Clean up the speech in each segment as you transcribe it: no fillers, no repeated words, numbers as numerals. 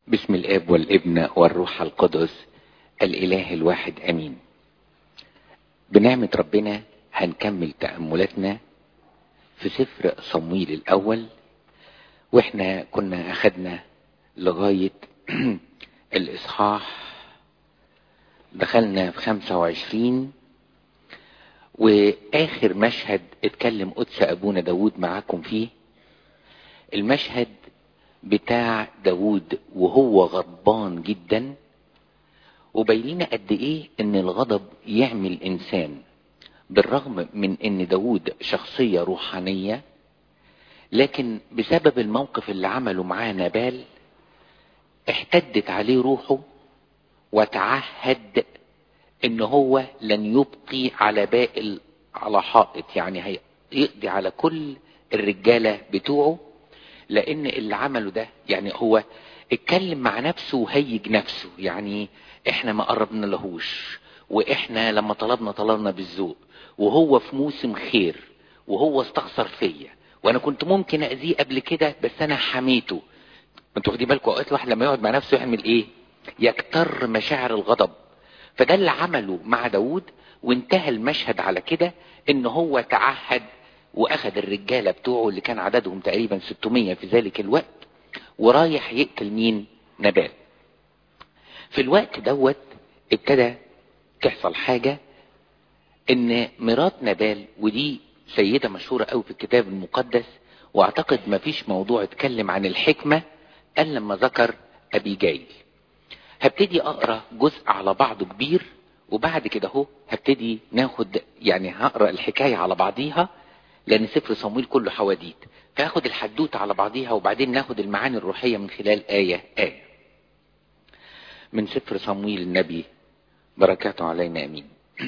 باسم الاب والابن والروح القدس الاله الواحد امين. بنعمة ربنا هنكمل تأملاتنا في سفر صمويل الاول، واحنا كنا اخدنا لغاية الاصحاح، دخلنا في 25، واخر مشهد اتكلم قدس ابونا داود معاكم فيه، المشهد بتاع داود وهو غضبان جدا، وبيننا قد ايه ان الغضب يعمل انسان. بالرغم من ان داود شخصية روحانية، لكن بسبب الموقف اللي عمله معاه نبال احتدت عليه روحه، وتعهد ان هو لن يبقي على باقي على حائط، يعني هيقضي على كل الرجالة بتوعه، لان اللي عمله ده يعني هو اتكلم مع نفسه وهيج نفسه، يعني احنا ما قربنا لهوش، واحنا لما طلبنا بالذوق، وهو في موسم خير، وهو استخسر فيا، وانا كنت ممكن اذيه قبل كده بس انا حميته. انتوا واخدين بالكم اوقات الواحد لما يقعد مع نفسه يعمل ايه؟ يكتر مشاعر الغضب. فده اللي عمله مع داود، وانتهى المشهد على كده ان هو تعهد واخد الرجالة بتوعه اللي كان عددهم تقريبا 600 في ذلك الوقت، ورايح يقتل مين؟ نبال. في الوقت دوت ابتدى تحصل حاجة، ان مرات نبال، ودي سيدة مشهورة قوي في الكتاب المقدس، واعتقد ما فيش موضوع اتكلم عن الحكمة الا لما ذكر ابيجايل. هبتدي اقرا جزء على بعضه كبير، وبعد كده اهو هبتدي ناخد، يعني هقرا الحكاية على بعضيها، لان سفر صمويل كله حواديت، فاخد الحدوتة على بعضيها وبعدين ناخد المعاني الروحية من خلال آية من سفر صمويل النبي، بركاته علينا امين.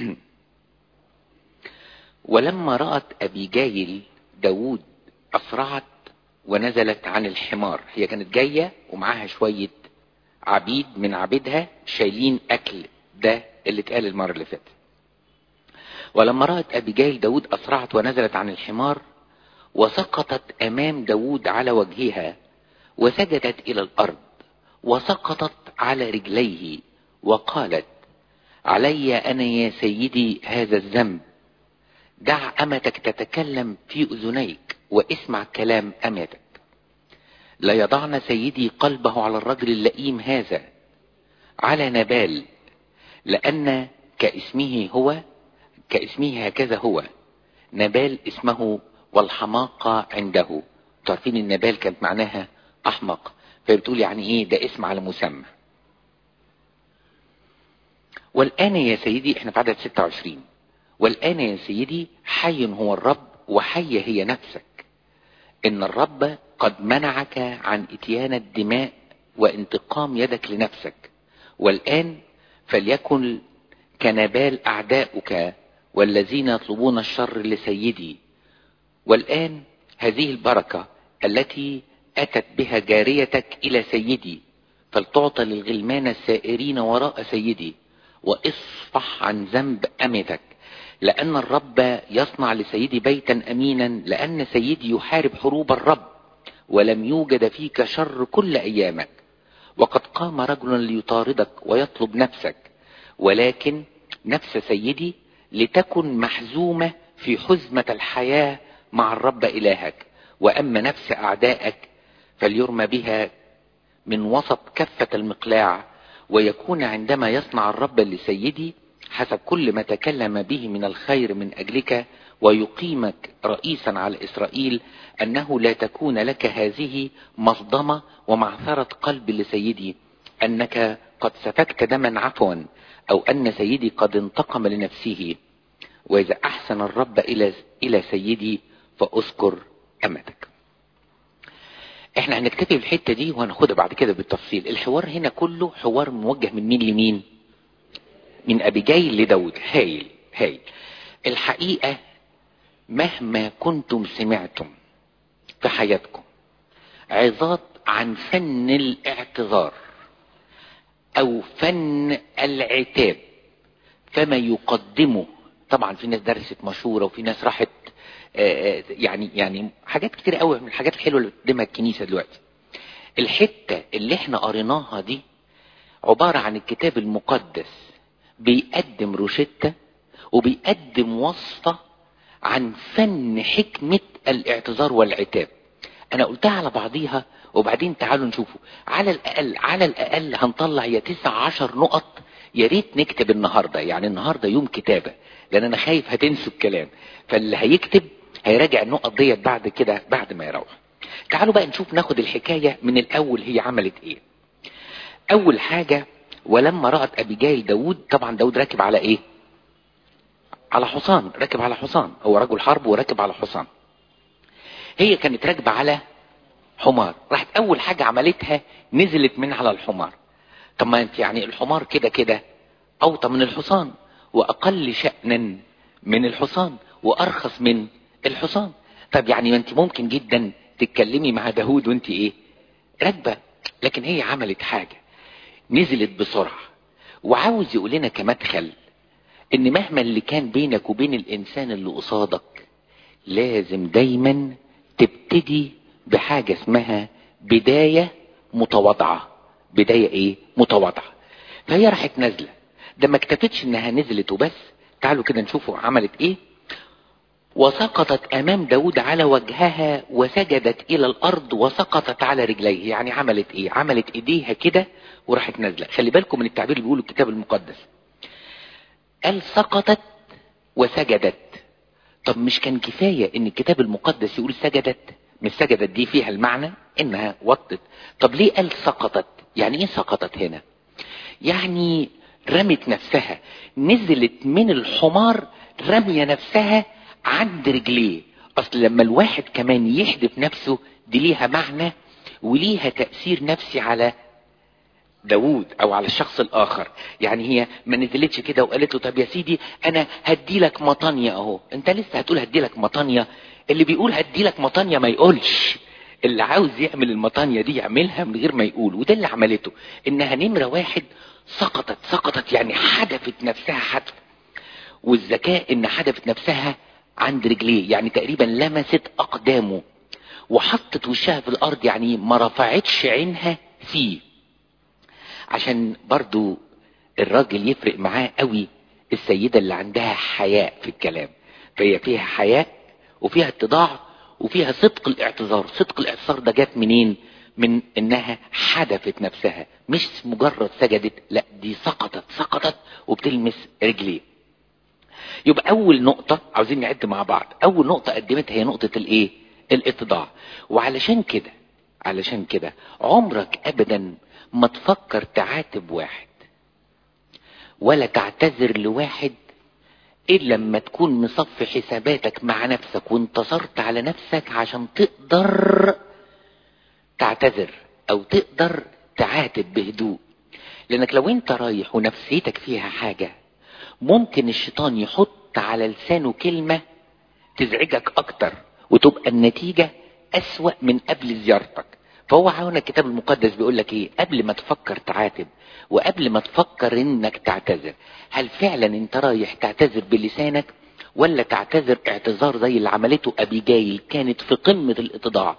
ولما رأت أبيجايل داود أسرعت ونزلت عن الحمار. هي كانت جاية ومعاها شوية عبيد من عبيدها شايلين أكل، ده اللي اتقال المرة اللي فاتت. ولما رأت أبيجايل داود أسرعت ونزلت عن الحمار، وسقطت أمام داود على وجهها، وسجدت إلى الأرض، وسقطت على رجليه، وقالت: علي أنا يا سيدي هذا الذنب، دع أمتك تتكلم في أذنيك، واسمع كلام أمتك. لا يضعن سيدي قلبه على الرجل اللئيم هذا، على نبال، لأن كاسمه هكذا هو. نبال اسمه، والحماقة عنده. تعرفين النبال كانت معناها أحمق، فبتقول يعني إيه؟ ده اسم على مسمى. والآن يا سيدي، احنا في عدد 26، والآن يا سيدي حي هو الرب وحي هي نفسك، إن الرب قد منعك عن إتيان الدماء وانتقام يدك لنفسك. والآن فليكن كنبال أعداؤك والذين يطلبون الشر لسيدي. والآن هذه البركة التي أتت بها جاريتك إلى سيدي، فلتعطى للغلمان السائرين وراء سيدي، واصفح عن ذنب أمتك، لأن الرب يصنع لسيدي بيتا أمينا، لأن سيدي يحارب حروب الرب، ولم يوجد فيك شر كل أيامك. وقد قام رجل ليطاردك ويطلب نفسك، ولكن نفس سيدي لتكن محزومة في حزمة الحياة مع الرب إلهك. وأما نفس أعدائك فليرمى بها من وسط كفة المقلاع، ويكون عندما يصنع الرب لسيدي حسب كل ما تكلم به من الخير من أجلك، ويقيمك رئيسا على إسرائيل، أنه لا تكون لك هذه مصدمة ومعثرة قلب لسيدي، أنك قد سفكت دما عفوا، أو أن سيدي قد انتقم لنفسه. وإذا أحسن الرب إلى سيدي فأذكر أمتك. احنا هنكتفي الحتة دي وهناخدها بعد كده بالتفصيل. الحوار هنا كله حوار موجه من مين لمين؟ من أبيجايل لداود. هايل. الحقيقة مهما كنتم سمعتم في حياتكم عظات عن فن الاعتذار او فن العتاب، فما يقدمه، طبعا في ناس درست مشورة وفي ناس راحت يعني حاجات كتير قوي من الحاجات الحلوة اللي بتقدمها الكنيسة دلوقتي. الحتة اللي احنا قريناها دي عبارة عن الكتاب المقدس بيقدم روشتة وبيقدم وصفة عن فن حكمة الاعتذار والعتاب. انا قلتها على بعضيها، وبعدين تعالوا نشوفوا على الاقل هنطلع يا 19 نقط. يا ريت نكتب النهاردة، يعني النهاردة يوم كتابة، لان انا خايف هتنسوا الكلام، فاللي هيكتب هيراجع النقط ديت بعد كده بعد ما يروح. تعالوا بقى نشوف، ناخد الحكاية من الاول. هي عملت ايه؟ اول حاجة، ولما رأت ابيجايل داود، طبعا داود راكب على ايه؟ على حصان، راكب على حصان، هو رجل حرب وراكب على حصان. هي كانت راكبة على حمار. راحت اول حاجة عملتها نزلت من على الحمار. طب ما انت يعني الحمار كده كده اوطى من الحصان، واقل شأنا من الحصان، وارخص من الحصان. طب يعني ما انت ممكن جدا تتكلمي مع داود وانت ايه؟ راكبة. لكن هي عملت حاجة، نزلت بسرعة. وعاوز يقول لنا كمدخل ان مهما اللي كان بينك وبين الانسان اللي قصادك، لازم دايما تبتدي بحاجة اسمها بداية متواضعة. بداية ايه؟ متواضعة. فهي راحت نازلة. ده ما اكتفتش انها نزلت وبس، تعالوا كده نشوفوا عملت ايه. وسقطت امام داود على وجهها وسجدت الى الارض وسقطت على رجليه. يعني عملت ايه؟ عملت ايديها كده وراحت نازلة. خلي بالكم من التعبير اللي بيقوله الكتاب المقدس، قال سقطت وسجدت. طب مش كان كفاية ان الكتاب المقدس يقول سجدت؟ مش سجدت دي فيها المعنى انها وطت؟ طب ليه قال سقطت؟ يعني ايه سقطت هنا؟ يعني رمت نفسها، نزلت من الحمار رمية نفسها عند رجليه. اصل لما الواحد كمان يحدف نفسه دي ليها معنى وليها تأثير نفسي على داود او على الشخص الاخر. يعني هي ما نزلتش كده وقالت له طب يا سيدي انا هدي لك مطانية اهو. انت لسه هتقول هدي لك مطانية؟ اللي بيقول هدي لك مطانية ما يقولش، اللي عاوز يعمل المطانية دي يعملها من غير ما يقول. وده اللي عملته، انها نمرة واحد سقطت يعني حدفت نفسها حدف. والذكاء ان حدفت نفسها عند رجليه، يعني تقريبا لمست اقدامه. وحطت وشها في الارض، يعني ما رفعتش عينها فيه. عشان برضو الراجل يفرق معاه قوي السيدة اللي عندها حياء في الكلام. فهي فيها حياء وفيها اتضاع وفيها صدق الاعتذار. صدق الاعتذار ده جات منين؟ من انها حدفت نفسها، مش مجرد سجدت، لا دي سقطت وبتلمس رجليه. يبقى اول نقطة عاوزين نعد مع بعض. اول نقطة قدمتها هي نقطة الايه؟ الاتضاع. وعلشان كده عمرك ابدا ما تفكر تعاتب واحد ولا تعتذر لواحد الا لما تكون مصفي حساباتك مع نفسك وانتصرت على نفسك عشان تقدر تعتذر او تقدر تعاتب بهدوء. لانك لو انت رايح ونفسيتك فيها حاجة، ممكن الشيطان يحط على لسانه كلمة تزعجك اكتر وتبقى النتيجة اسوأ من قبل زيارتك. فهو عاونا الكتاب المقدس بيقول لك ايه؟ قبل ما تفكر تعاتب وقبل ما تفكر انك تعتذر، هل فعلا انت رايح تعتذر بلسانك ولا تعتذر اعتذار زي اللي عملته ابيجايل؟ كانت في قمة الاتضاع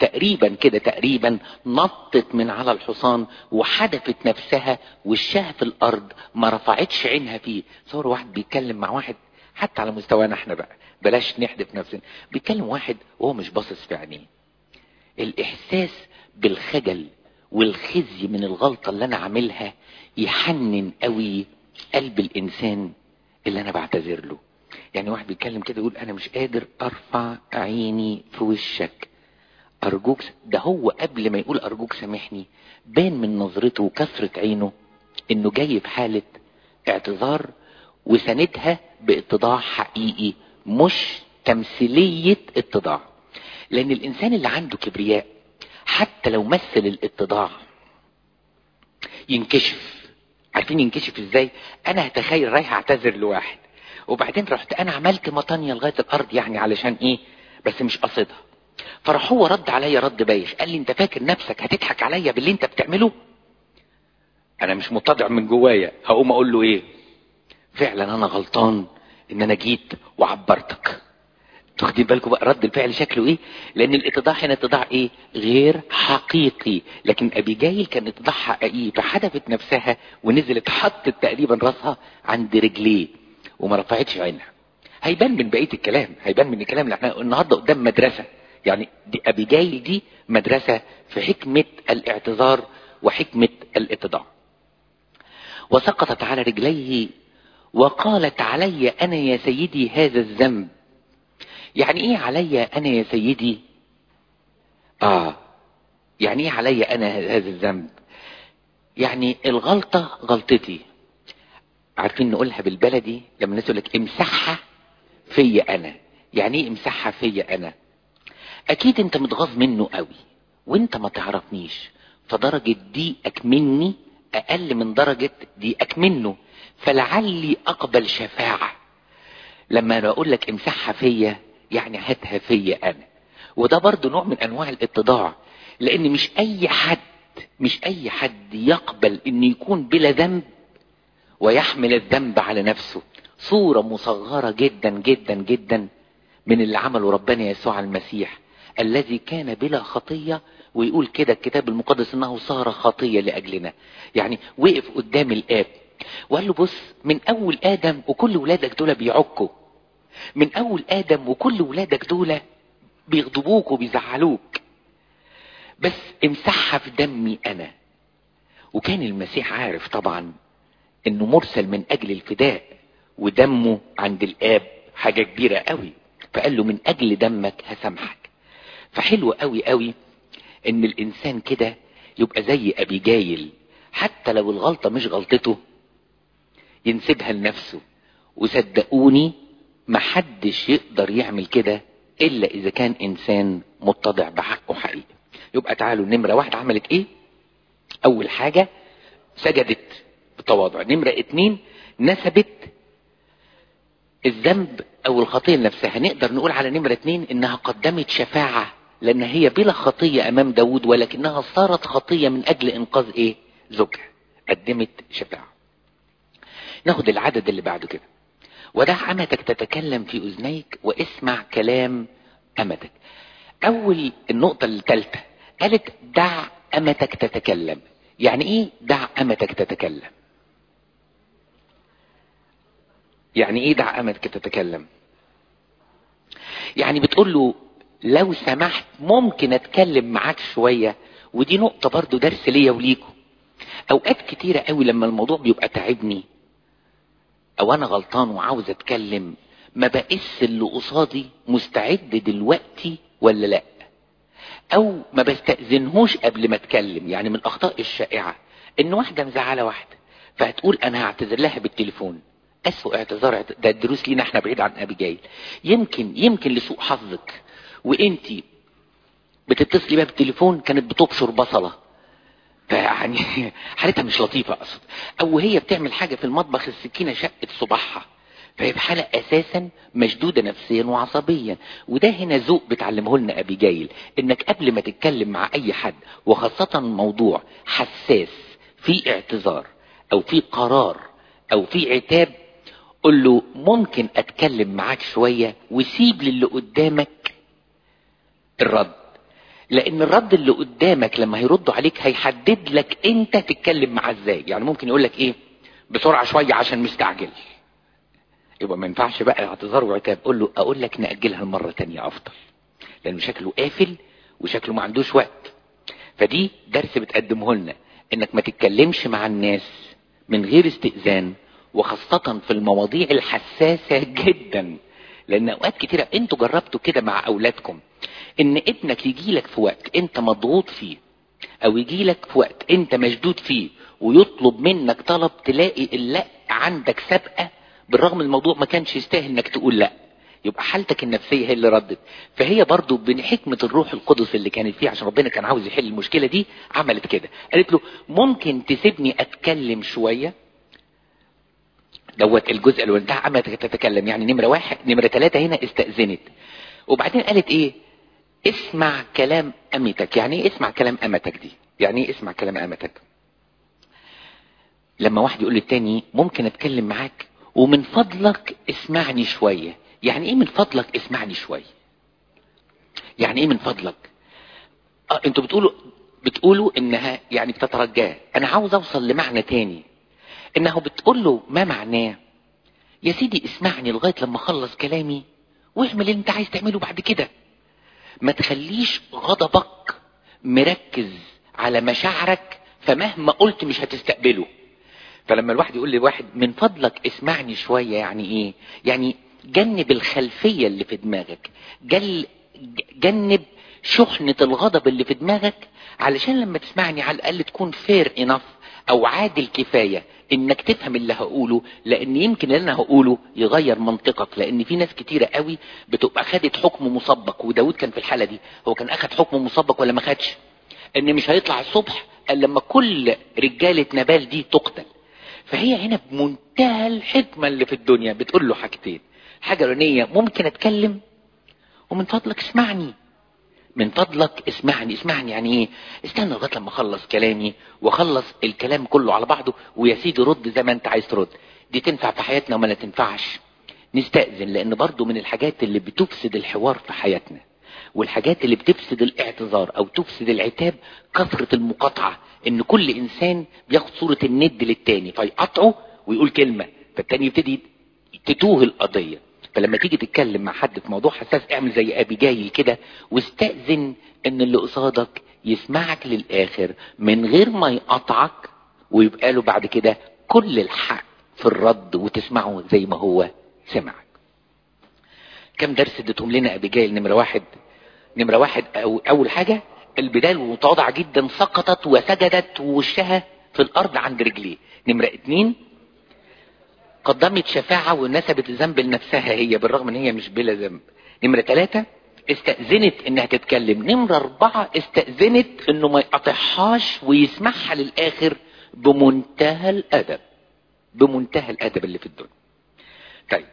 تقريبا نطت من على الحصان وحدفت نفسها وشها في الارض، ما رفعتش عينها فيه. صور واحد بيتكلم مع واحد حتى على مستوانا احنا بقى، بلاش نحدف نفسنا، بيتكلم واحد وهو مش باصص في عينيه. الاحساس بالخجل والخزي من الغلطة اللي انا عاملها يحنن قوي قلب الانسان اللي انا بعتذر له. يعني واحد بيتكلم كده يقول انا مش قادر ارفع عيني في وشك، ارجوك. ده هو قبل ما يقول ارجوك سامحني بان من نظرته وكثرة عينه انه جاي بحالة اعتذار وسندها باتضاع حقيقي، مش تمثيلية اتضاع. لان الانسان اللي عنده كبرياء حتى لو مثل الاتضاع ينكشف. عارفين ينكشف ازاي؟ انا هتخيل رايح اعتذر لواحد وبعدين رحت انا عملت مطانية لغاية الارض، يعني علشان ايه؟ بس مش قصدها. فراح هو رد عليا رد بايخ، قال لي انت فاكر نفسك هتضحك عليا باللي انت بتعمله؟ انا مش متضع من جوايا، هقوم اقول له ايه؟ فعلا انا غلطان ان انا جيت وعبرتك. واخدين بالكم بقى رد الفعل شكله ايه؟ لان الاتضاع هنا اتضاع ايه؟ غير حقيقي. لكن ابيجايل كان اتضاع حقيقي، فحدفت نفسها ونزلت حطت تقريبا راسها عند رجليه وما رفعتش عينها. هيبان من بقيه الكلام، هيبان من الكلام اللي احنا النهارده قدام مدرسه. يعني دي ابيجايل دي مدرسه في حكمه الاعتذار وحكمه الاتضاع. وسقطت على رجليه وقالت علي انا يا سيدي هذا الذنب. يعني ايه علي انا يا سيدي؟ يعني ايه علي انا هذا الذنب؟ يعني الغلطة غلطتي. عارفين نقولها بالبلدي لما الناس يقول لك امسحها فيا انا. يعني ايه امسحها فيا انا؟ اكيد انت متغاظ منه قوي وانت ما تعرفنيش، فدرجة ضيقك مني اقل من درجة ضيقك منه، فلعلي اقبل شفاعة. لما انا اقول لك امسحها فيا يعني هاتها فيا انا. وده برضو نوع من انواع الاتضاع، لان مش اي حد يقبل ان يكون بلا ذنب ويحمل الذنب على نفسه. صورة مصغرة جدا جدا جدا من اللي عمله ربنا يسوع المسيح الذي كان بلا خطية، ويقول كده الكتاب المقدس انه صار خطية لاجلنا. يعني وقف قدام الاب وقال له بص، من اول ادم وكل ولادك دول بيعكوا، من اول ادم وكل ولادك دول بيغضبوك وبيزعلوك، بس امسحها في دمي انا. وكان المسيح عارف طبعا انه مرسل من اجل الفداء، ودمه عند الاب حاجة كبيرة قوي، فقال له من اجل دمك هسامحك. فحلو قوي قوي ان الانسان كده يبقى زي ابيجايل، حتى لو الغلطة مش غلطته ينسبها لنفسه. وصدقوني محدش يقدر يعمل كده الا اذا كان انسان متضع بحقه حقيقي. يبقى تعالوا نمرة واحد عملت ايه؟ اول حاجة سجدت بتواضع. نمرة 2 نسبت الذنب او الخطية لنفسها. نقدر نقول على نمرة 2 انها قدمت شفاعة، لان هي بلا خطية امام داود ولكنها صارت خطية من اجل انقاذ ايه؟ زوجها. قدمت شفاعة. ناخد العدد اللي بعده كده. ودع امتك تتكلم في اذنيك واسمع كلام امتك. اول النقطة الثالثة قالت دع امتك تتكلم. يعني ايه دع امتك تتكلم؟ يعني ايه دع امتك تتكلم؟ يعني بتقول له لو سمحت ممكن اتكلم معاك شوية. ودي نقطة برضو درس ليا وليكم. اوقات كتيرة قوي لما الموضوع بيبقى تعبني او انا غلطان وعاوز اتكلم، ما بقيس اللي قصادي مستعد دلوقتي ولا لا، او ما بستأذنهوش قبل ما اتكلم. يعني من الاخطاء الشائعة ان واحدة مزعلة واحدة فهتقول انا هعتذر لها بالتليفون. اسوء اعتذار ده الدروس لينا احنا بعيد عن ابيجايل. يمكن لسوء حظك وانتي بتتصلي بيها بالتليفون كانت بتبشر بصلة، فيعني حالتها مش لطيفة اقصد. او هي بتعمل حاجة في المطبخ السكينة شقت صباعها، فهي في حالة اساسا مشدودة نفسيا وعصبيا. وده هنا ذوق بتعلمه لنا ابيجايل، انك قبل ما تتكلم مع اي حد وخاصة موضوع حساس في اعتذار او في قرار او في عتاب، قل له ممكن اتكلم معاك شوية وسيب للي قدامك الرد. لان الرد اللي قدامك لما هيردوا عليك هيحدد لك انت تتكلم معاه ازاي. يعني ممكن يقول لك ايه بسرعة شوية عشان مستعجل، يبقى ما ينفعش بقى اعتذار وعتاب. قول له اقول لك نأجلها المرة تانية افضل، لانه شكله قافل وشكله ما عندوش وقت. فدي درس بتقدمه لنا، انك ما تتكلمش مع الناس من غير استئذان، وخاصة في المواضيع الحساسة جدا. لان اوقات كتيرة انتوا جربتوا كده مع اولادكم، ان ابنك يجيلك في وقت انت مضغوط فيه او يجيلك في وقت انت مشدود فيه ويطلب منك طلب، تلاقي اللا عندك سابقة بالرغم الموضوع ما كانش يستاهل انك تقول لا. يبقى حالتك النفسية هي اللي ردت. فهي برضو بحكمة الروح القدس اللي كانت فيه عشان ربنا كان عاوز يحل المشكلة دي، عملت كده. قالت له ممكن تسيبني اتكلم شوية. دوت الجزء اللي دع امتك تتكلم. يعني نمرة 1. نمرة 3 هنا استأذنت. وبعدين قالت ايه؟ اسمع كلام امتك. يعني ايه اسمع كلام امتك دي؟ يعني ايه اسمع كلام امتك؟ لما واحد يقول للتاني ممكن اتكلم معاك ومن فضلك اسمعني شوية، يعني ايه من فضلك اسمعني شوية؟ يعني ايه من فضلك؟ انتوا بتقولوا انها يعني بتترجاه. انا عاوز اوصل لمعنى تاني، انه بتقول له ما معناه يا سيدي اسمعني لغاية لما اخلص كلامي واعمل اللي انت عايز تعمله بعد كده. ما تخليش غضبك مركز على مشاعرك، فمهما قلت مش هتستقبله. فلما الواحد يقول لواحد من فضلك اسمعني شوية، يعني ايه؟ يعني جنب الخلفية اللي في دماغك، جنب شحنة الغضب اللي في دماغك، علشان لما تسمعني على الاقل تكون fair enough او عادل كفاية انك تفهم اللي هقوله، لان يمكن اللي انا هقوله يغير منطقك. لان في ناس كتيرة قوي بتبقى خدت حكم مسبق، وداود كان في الحالة دي. هو كان اخد حكم مسبق ولا ما خدش؟ ان مش هيطلع الصبح الا لما كل رجالة نبال دي تقتل. فهي هنا بمنتهى الحكمة اللي في الدنيا بتقول له حاجتين. حاجة رنية، ممكن اتكلم؟ ومن فضلك اسمعني. من فضلك اسمعني. اسمعني يعني ايه؟ استنى لغايه لما اخلص كلامي واخلص الكلام كله على بعضه، ويا سيدي رد زي ما انت عايز ترد. دي تنفع في حياتنا وما لا تنفعش؟ نستأذن، لان برضو من الحاجات اللي بتفسد الحوار في حياتنا والحاجات اللي بتفسد الاعتذار او تفسد العتاب كثرة المقاطعة. ان كل انسان بياخد صورة الند للتاني فيقطعه ويقول كلمة، فالتاني يبتدي تتوه القضية. فلما تيجي تتكلم مع حد في موضوع حساس اعمل زي ابيجايل كده، واستأذن ان اللي قصادك يسمعك للاخر من غير ما يقطعك، ويبقى له بعد كده كل الحق في الرد وتسمعه زي ما هو سمعك. كم درس اديتهم لنا ابيجايل؟ نمرة واحد اول حاجة البداية المتواضعة جدا، سقطت وسجدت ووشها في الارض عند رجليه. نمرة 2 قدمت شفاعة ونسبت الذنب لنفسها هي بالرغم ان هي مش بلا ذنب. نمرة 3 استأذنت انها تتكلم. نمرة 4 استأذنت انه ما يقطعهاش ويسمعها للاخر بمنتهى الادب. بمنتهى الادب اللي في الدنيا. طيب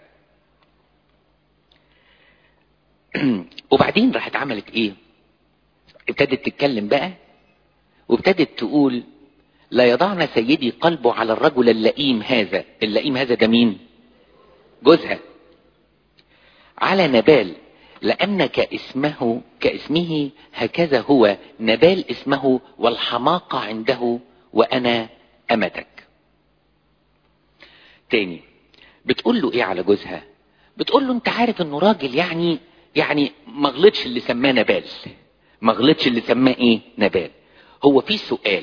وبعدين راحت عملت ايه؟ ابتدت تتكلم بقى، وابتدت تقول لا يضعن سيدي قلبه على الرجل اللئيم هذا. اللئيم هذا ده مين؟ جوزها. على نبال، لأن كاسمه هكذا هو نبال اسمه، والحماقة عنده وأنا أمتك. تاني بتقول له ايه على جوزها؟ بتقول له انت عارف انه راجل يعني ما غلطش اللي سماه نبال، ما غلطش اللي سماه ايه؟ نبال. هو في سؤال،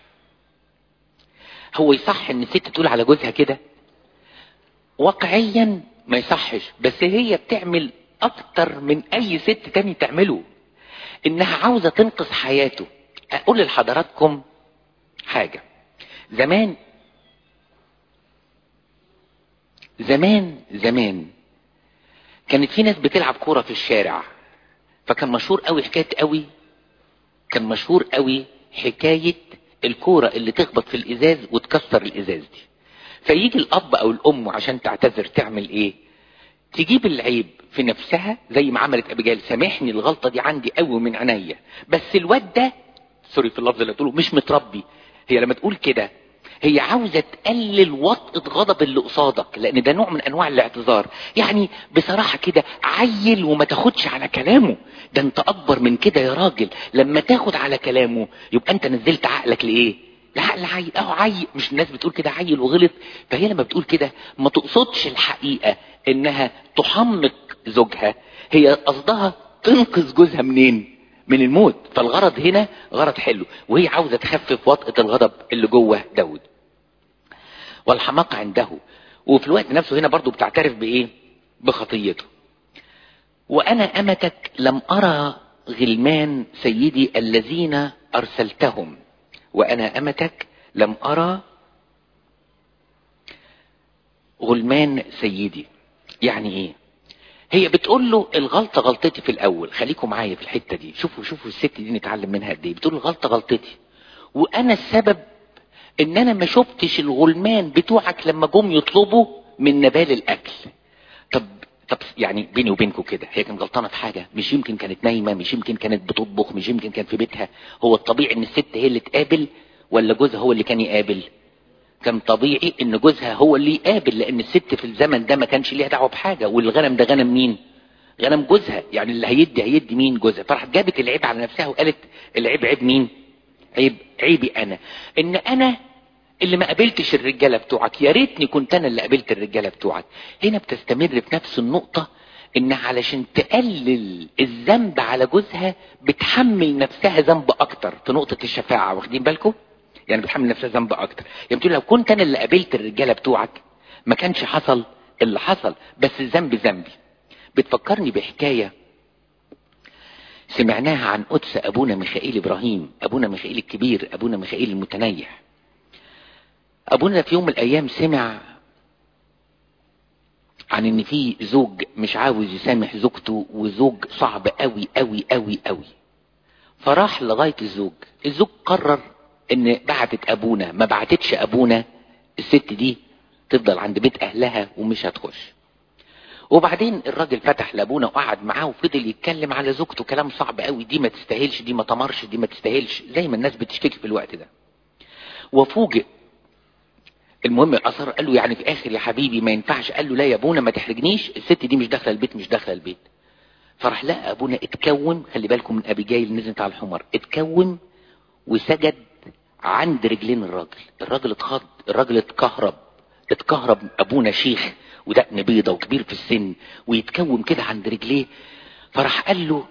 هو يصح ان الست تقول على جوزها كده؟ واقعيا ما يصحش، بس هي بتعمل اكتر من اي ست تاني تعمله، انها عاوزة تنقذ حياته. اقول لحضراتكم حاجة. زمان كانت في ناس بتلعب كورة في الشارع، فكان مشهور قوي حكاية الكورة اللي تخبط في الازاز وتكسر الازاز دي. فيجي الاب او الام عشان تعتذر تعمل ايه؟ تجيب العيب في نفسها زي ما عملت ابيجايل. سامحني الغلطة دي عندي قوي من عينيا، بس الواد ده سوري في اللفظ اللي تقوله مش متربي. هي لما تقول كده هي عاوزة تقلل وطئة غضب اللي قصادك، لان ده نوع من انواع الاعتذار. يعني بصراحة كده عيل وما تاخدش على كلامه. ده انت اكبر من كده يا راجل، لما تاخد على كلامه يبقى انت نزلت عقلك لايه؟ لعقل عيل. عيل، مش الناس بتقول كده عيل وغلط؟ فهي لما بتقول كده ما تقصدش الحقيقة انها تحمق زوجها، هي قصدها تنقذ جوزها منين؟ من الموت. فالغرض هنا غرض حلو، وهي عاوزة تخفف وطئة الغضب اللي جوه داود. والحماقة عنده، وفي الوقت نفسه هنا برضو بتعترف بايه؟ بخطيته. وانا امتك لم ارى غلمان سيدي الذين ارسلتهم. وانا امتك لم ارى غلمان سيدي. يعني ايه؟ هي بتقول له الغلطة غلطتي في الاول. خليكم معايا في الحتة دي، شوفوا الست دي نتعلم منها قد ايه. بتقول الغلطة غلطتي، وانا السبب ان انا ما شفتش الغلمان بتوعك لما جم يطلبوا من نبال الاكل. طب يعني بيني وبينكم كده، هي كانت غلطانة في حاجة؟ مش يمكن كانت نايمة، مش يمكن كانت بتطبخ، مش يمكن كانت في بيتها. هو الطبيعي ان الست هي اللي تقابل ولا جوزها هو اللي كان يقابل؟ كان طبيعي ان جوزها هو اللي يقابل، لان الست في الزمن ده ما كانش ليها دعوه بحاجه، والغنم ده غنم مين؟ غنم جوزها، يعني اللي هيدي مين؟ جوزها. فراحت جابت العيب على نفسها وقالت العيب عيب مين؟ عيبي انا، ان انا اللي ما قابلتش الرجاله بتوعك، يا ريتني كنت انا اللي قابلت الرجاله بتوعك. هنا بتستمر في نفس النقطه، ان علشان تقلل الذنب على جوزها بتحمل نفسها ذنب اكتر في نقطه الشفاعه، واخدين بالكم؟ يعني بتحمل نفسها ذنب اكتر. يعني بتقول لو كنت انا اللي قابلت الرجاله بتوعك ما كانش حصل اللي حصل، بس الذنب ذنبي. بتفكرني بحكايه سمعناها عن قدس ابونا ميخائيل ابراهيم، ابونا ميخائيل الكبير، ابونا ميخائيل المتنيح. ابونا في يوم من الايام سمع عن ان في زوج مش عاوز يسامح زوجته، وزوج صعب قوي قوي قوي قوي. فراح لغايه الزوج قرر ان بعتت ابونا، ما بعتتش ابونا الست دي تفضل عند بيت اهلها ومش هتخش. وبعدين الراجل فتح لابونا وقعد معاه وفضل يتكلم على زوجته كلام صعب قوي، دي ما تستاهلش، دي ما تمرش، دي ما تستاهلش، زي ما الناس بتشتكي في الوقت ده. وفوجئ. المهم الاثر قال له يعني في اخر يا حبيبي ما ينفعش، قال له لا يا ابونا ما تحرجنيش، الست دي مش داخله البيت، مش داخله البيت. فراح لقى ابونا اتكوم، خلي بالكم من ابيجايل نزلت على الحمار، اتكوم وسجد عند رجلين الراجل اتخض، الراجل اتكهرب ابونا شيخ ودقن بيضه وكبير في السن ويتكوم كده عند رجليه. فراح قال له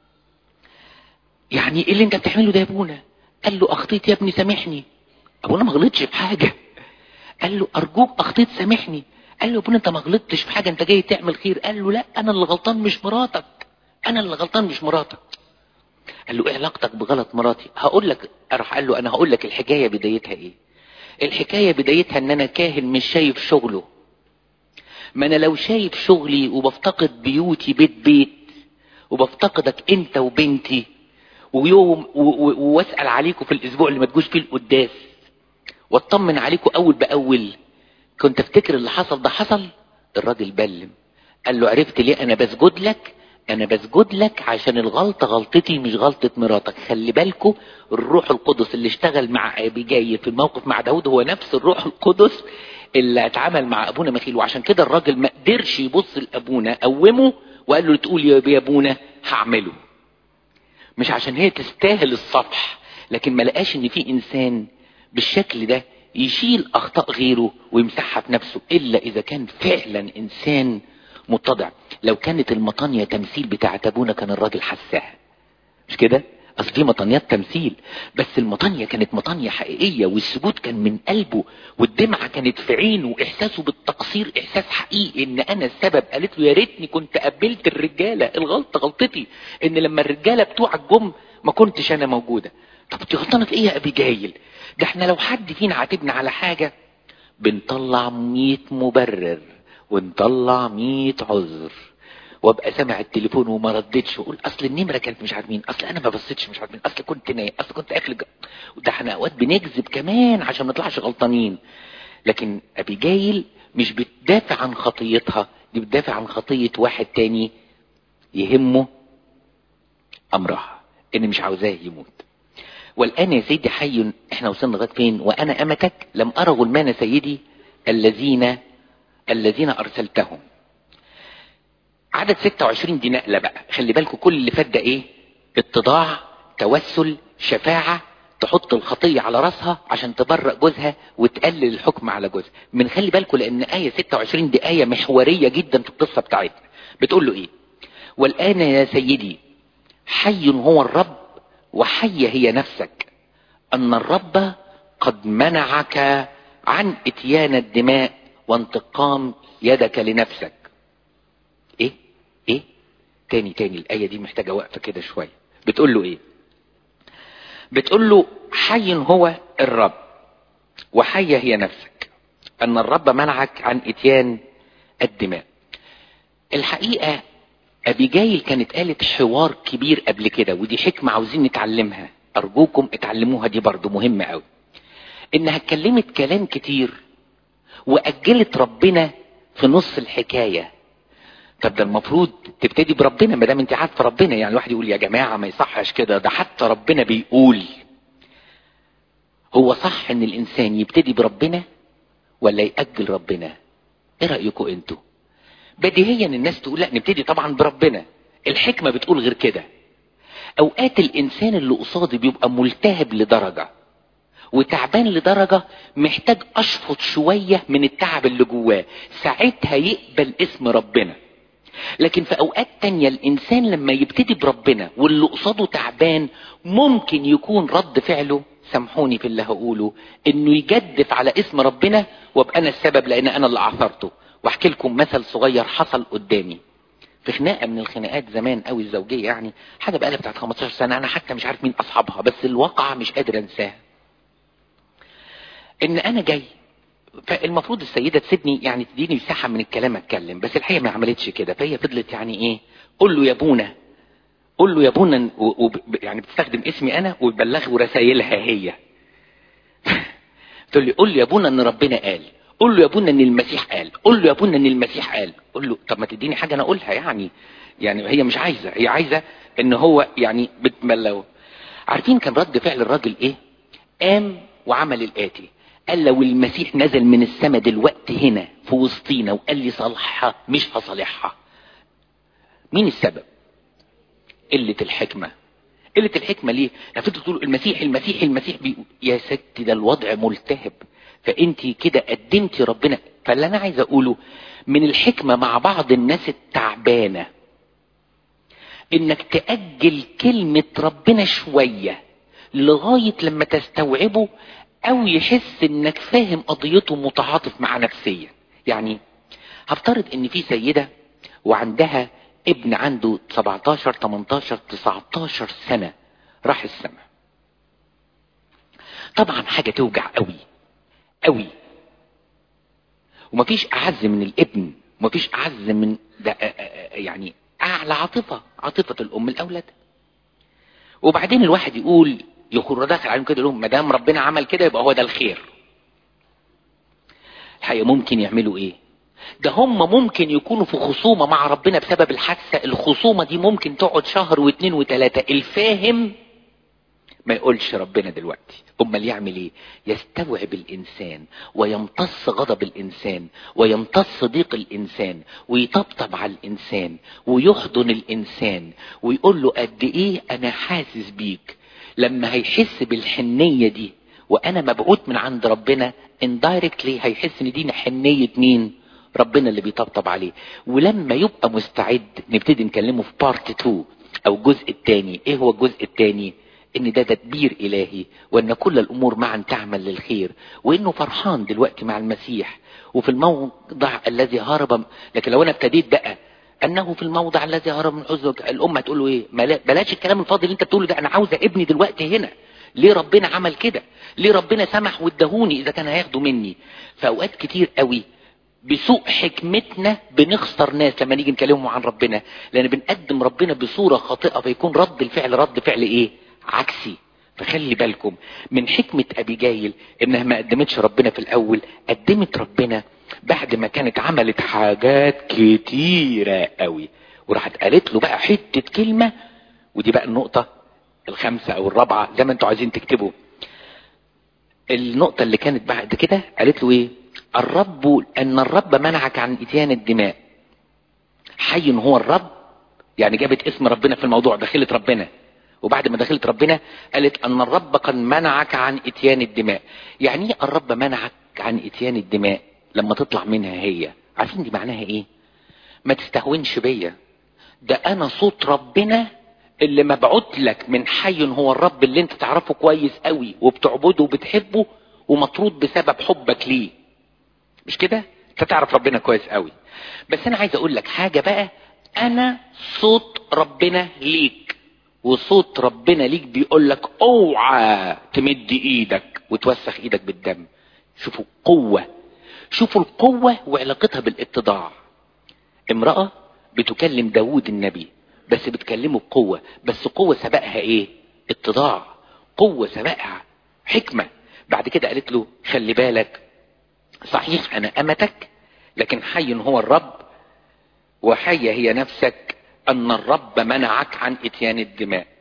يعني ايه اللي انت بتعمله ده يا ابونا؟ قال له اخطيت يا ابني سامحني. ابونا ما غلطش في حاجه. قال له ارجوك اخطيت سامحني. قال له يا ابونا انت ما غلطتش في حاجه، انت جاي تعمل خير. قال له لا انا اللي غلطان مش مراتك، انا اللي غلطان مش مراتك. قال له ايه علاقتك بغلط مراتي؟ هقول لك. راح قال له انا هقول لك الحكايه بدايتها ايه. الحكايه بدايتها ان انا كاهن مش شايف شغله. ما انا لو شايف شغلي وبفتقد بيوتي بيت وبفتقدك انت وبنتي ويوم واسال عليكم في الاسبوع اللي ما تجوش فيه القداس واطمن عليكم اول باول، كنت افتكر اللي حصل ده حصل؟ الراجل بلم قال له عرفت ليه انا بسجد لك؟ انا بسجد لك عشان الغلطه غلطتي مش غلطه مراتك. خلي بالكم الروح القدس اللي اشتغل مع ابيجايل في الموقف مع داود هو نفس الروح القدس اللي اتعامل مع ابونا ميخائيل. وعشان كده الراجل ما قدرش يبص لابونا، قومه وقال له تقول يا ابونا هعمله، مش عشان هي تستاهل الصفح، لكن ما لقاش ان في انسان بالشكل ده يشيل اخطاء غيره ويمسحها في نفسه الا اذا كان فعلا انسان متضع. لو كانت المطانية تمثيل بتاعة ابونا كان الراجل حساها، مش كده؟ اصل في مطانيات تمثيل، بس المطانية كانت مطانية حقيقية، والسجود كان من قلبه، والدمعة كانت في عينه، واحساسه بالتقصير احساس حقيقي ان انا السبب. قالت له يا ريتني كنت قبلت الرجالة، الغلطة غلطتي ان لما الرجالة بتوعك جم ما كنتش انا موجودة. طب انت غلطانة في ايه يا ابيجايل؟ ده احنا لو حد فينا عاتبنا على حاجة بنطلع 100 مبرر ونطلع 100 عذر، وابقى سامع التليفون وما ردتش واقول اصل النمره كانت مش عارف مين، اصل انا ما بصيتش مش عارف مين، اصل كنت نايم، اصل كنت اكل وده احنا اوقات بنكذب كمان عشان ما نطلعش غلطانين. لكن ابيجايل مش بتدافع عن خطيتها، دي بتدافع عن خطيه واحد تاني يهمه امرها ان مش عاوزاه يموت. والان يا سيدي حي، احنا وصلنا لغايه فين؟ وانا امتك لم ارى غلمان سيدي الذين ارسلتهم. عدد 26 دي نقله بقى، خلي بالكم كل اللي فات ده ايه؟ اتضاع، توسل، شفاعه، تحط الخطيه على راسها عشان تبرئ جوزها وتقلل الحكم على جوزها. من خلي بالكم لان ايه 26 دي ايه محوريه جدا في القصه بتاعتنا. بتقول له ايه؟ والان يا سيدي حي هو الرب وحي هي نفسك، ان الرب قد منعك عن اتيان الدماء وانتقام يدك لنفسك. ايه تاني الايه دي محتاجه وقفه كده شويه. بتقول له ايه؟ بتقول له حي هو الرب وحي هي نفسك، ان الرب منعك عن اتيان الدماء. الحقيقه ابيجايل كانت قالت حوار كبير قبل كده، ودي حكمه عاوزين نتعلمها، ارجوكم اتعلموها، دي برضو مهمه قوي. انها اتكلمت كلام كتير واجلت ربنا في نص الحكايه. طب ده المفروض تبتدي بربنا ما دام انت عارفه ربنا. يعني الواحد يقول يا جماعه ما يصحش كده، ده حتى ربنا بيقول. هو صح ان الانسان يبتدي بربنا ولا يأجل ربنا؟ ايه رأيكم انتوا؟ بديهيا الناس تقول لا نبتدي طبعا بربنا. الحكمة بتقول غير كده. اوقات الانسان اللي قصادي بيبقى ملتهب لدرجة وتعبان لدرجة محتاج اشفط شوية من التعب اللي جواه، ساعتها يقبل اسم ربنا. لكن في اوقات تانية الانسان لما يبتدي بربنا واللي قصاده تعبان ممكن يكون رد فعله، سامحوني في اللي هقوله، انه يجدف على اسم ربنا وابقى انا السبب لان انا اللي عثرته. واحكي لكم مثل صغير حصل قدامي في خناقه من الخناقات زمان قوي الزوجيه، يعني حاجه بقالها بتاعت 15 سنه، انا حتى مش عارف مين اصحابها، بس الواقعه مش قادر انساها. ان انا جاي، فالمفروض السيده تسيبني يعني تديني مساحه من الكلام اتكلم، بس الحقيقه ما عملتش كده، فهي فضلت يعني ايه، قول له يا ابونا، قول له يا ابونا، يعني بتستخدم اسمي انا وتبلغه رسائلها هي. تقول لي قول له يا ابونا ان ربنا قال، قول له يا ابونا ان المسيح قال، قول له يا ابونا ان المسيح قال. قول له طب ما تديني حاجه انا اقولها يعني هي مش عايزه، هي عايزه ان هو يعني بتملوه. عارفين كان رد فعل الراجل ايه؟ قام وعمل الاتي، قال لو المسيح نزل من السماء دلوقتي هنا في وسطينا وقال لي صالحها مش هصالحها. مين السبب؟ قله الحكمه. قله الحكمه ليه؟ نفسكم تقولوا المسيح المسيح المسيح يا ست ده الوضع ملتهب، فانت كده قدمتي ربنا. فاللي انا عايز اقوله من الحكمه مع بعض الناس التعبانه انك تأجل كلمه ربنا شويه لغايه لما تستوعبه او يحس انك فاهم قضيته متعاطف مع نفسيا. يعني هفترض ان في سيده وعندها ابن عنده 17 18 19 سنة راح السماء. طبعا حاجة توجع قوي قوي، ومفيش اعز من الابن، ومفيش اعز من ده، يعني اعلى عاطفة الام الاولاد. وبعدين الواحد يقول يخر داخل عليهم كده يقول لهم ما دام ربنا عمل كده يبقى هو ده الخير. الحقيقة ممكن يعملوا ايه؟ ده هم ممكن يكونوا في خصومة مع ربنا بسبب الحادثة، الخصومة دي ممكن تقعد شهر واثنين وثلاثة. الفاهم ما يقولش ربنا دلوقتي، امال يعمل ايه؟ يستوعب الانسان ويمتص غضب الانسان ويمتص ضيق الانسان ويطبطب على الانسان ويحضن الانسان ويقول له قد ايه انا حاسس بيك. لما هيحس بالحنية دي وانا مبعوث من عند ربنا indirectly هيحس ان دي حنية مين؟ ربنا اللي بيطبطب عليه. ولما يبقى مستعد نبتدي نكلمه في بارت 2 او الجزء الثاني. ايه هو الجزء الثاني؟ ان ده تدبير الهي، وان كل الامور معا تعمل للخير، وانه فرحان دلوقتي مع المسيح وفي الموضع الذي هرب. لكن لو انا ابتديت بقى انه في الموضع الذي هرب من حزنك، الامه تقول له ايه؟ بلاش الكلام الفاضي اللي انت بتقوله ده، انا عاوزه ابني دلوقتي هنا. ليه ربنا عمل كده؟ ليه ربنا سمح وادهوني اذا كان هياخده مني؟ فاوقات كتير قوي بسوء حكمتنا بنخسر ناس لما نيجي نكلمهم عن ربنا، لان بنقدم ربنا بصورة خاطئة، فيكون رد الفعل ايه؟ عكسي. فخلي بالكم من حكمة ابيجايل انها ما قدمتش ربنا في الاول، قدمت ربنا بعد ما كانت عملت حاجات كتيرة قوي، وراحت قالت له بقى حتة كلمة. ودي بقى النقطة الخامسة او الرابعة زي ما انتوا عايزين تكتبوا. النقطة اللي كانت بعد كده قالت له ايه؟ ان الرب منعك عن اتيان الدماء، حي هو الرب. يعني جابت اسم ربنا في الموضوع، دخلت ربنا، وبعد ما دخلت ربنا قالت ان الرب قد منعك عن اتيان الدماء. يعني ايه الرب منعك عن اتيان الدماء؟ لما تطلع منها هي، عارفين دي معناها ايه؟ ما تستهونش بيا، ده انا صوت ربنا اللي مبعوث لك من حي هو الرب اللي انت تعرفه كويس قوي وبتعبده وبتحبه ومطرود بسبب حبك ليه. مش كده؟ انت تعرف ربنا كويس قوي. بس انا عايز اقول لك حاجة بقى، انا صوت ربنا ليك، وصوت ربنا ليك بيقول لك اوعى تمد ايدك وتوسخ ايدك بالدم. شوفوا قوة، شوفوا القوة وعلاقتها بالاتضاع. امرأة بتكلم داود النبي، بس بتكلمه بقوة، بس قوة سبقها ايه؟ اتضاع. قوة سبقها حكمة. بعد كده قالت له خلي بالك، صحيح انا امتك، لكن حي هو الرب وحية هي نفسك، ان الرب منعك عن اتيان الدماء.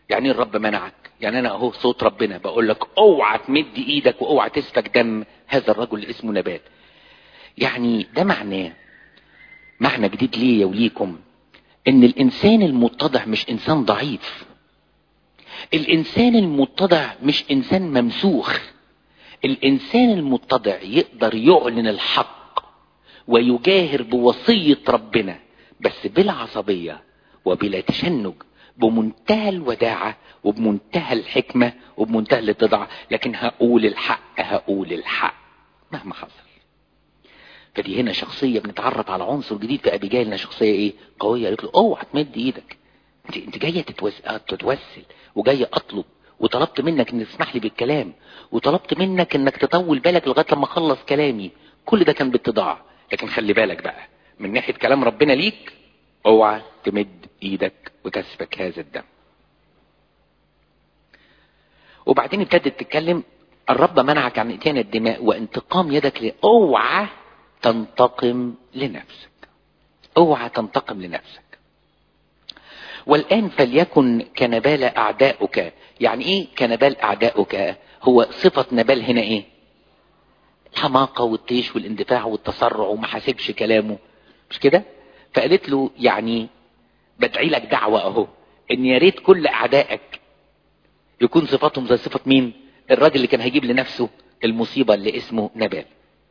يعني الرب منعك؟ يعني انا اهو صوت ربنا بقول لك اوعى تمد ايدك واوعى تسفك دم هذا الرجل اللي اسمه نبال. يعني ده معنى جديد ليا وليكم، ان الانسان المتضع مش انسان ضعيف. الانسان المتضع مش انسان ممسوخ. الانسان المتضع يقدر يعلن الحق ويجاهر بوصية ربنا، بس بلا عصبية وبلا تشنج، بمنتهى الوداعة وبمنتهى الحكمة وبمنتهى الاتضاع. لكن هقول الحق مهما حصل. فدي هنا شخصية بنتعرف على عنصر جديد في ابيجايل، انها شخصية ايه؟ قوية. قالت له اوعى تمد ايدك، انت جاية تتوسل وجاية اطلب، وطلبت منك ان تسمح لي بالكلام، وطلبت منك انك تطول بالك لغاية لما اخلص كلامي. كل ده كان باتضاع. لكن خلي بالك بقى من ناحية كلام ربنا ليك، اوعى تمد ايدك وتسفك هذا الدم. وبعدين ابتدت تتكلم، الرب منعك عن اتيان الدماء وانتقام يدك اوعى تنتقم لنفسك. اوعى تنتقم لنفسك. والآن فليكن كنبال أعداؤك. يعني إيه كنبال أعداؤك؟ هو صفة نبال هنا إيه؟ الحماقة والطيش والاندفاع والتسرع وما حاسبش كلامه، مش كده؟ فقالت له يعني بدعي لك دعوة أهو، إن يا ريت كل أعدائك يكون صفاتهم زي صفة مين؟ الراجل اللي كان هيجيب لنفسه المصيبة اللي اسمه نبال.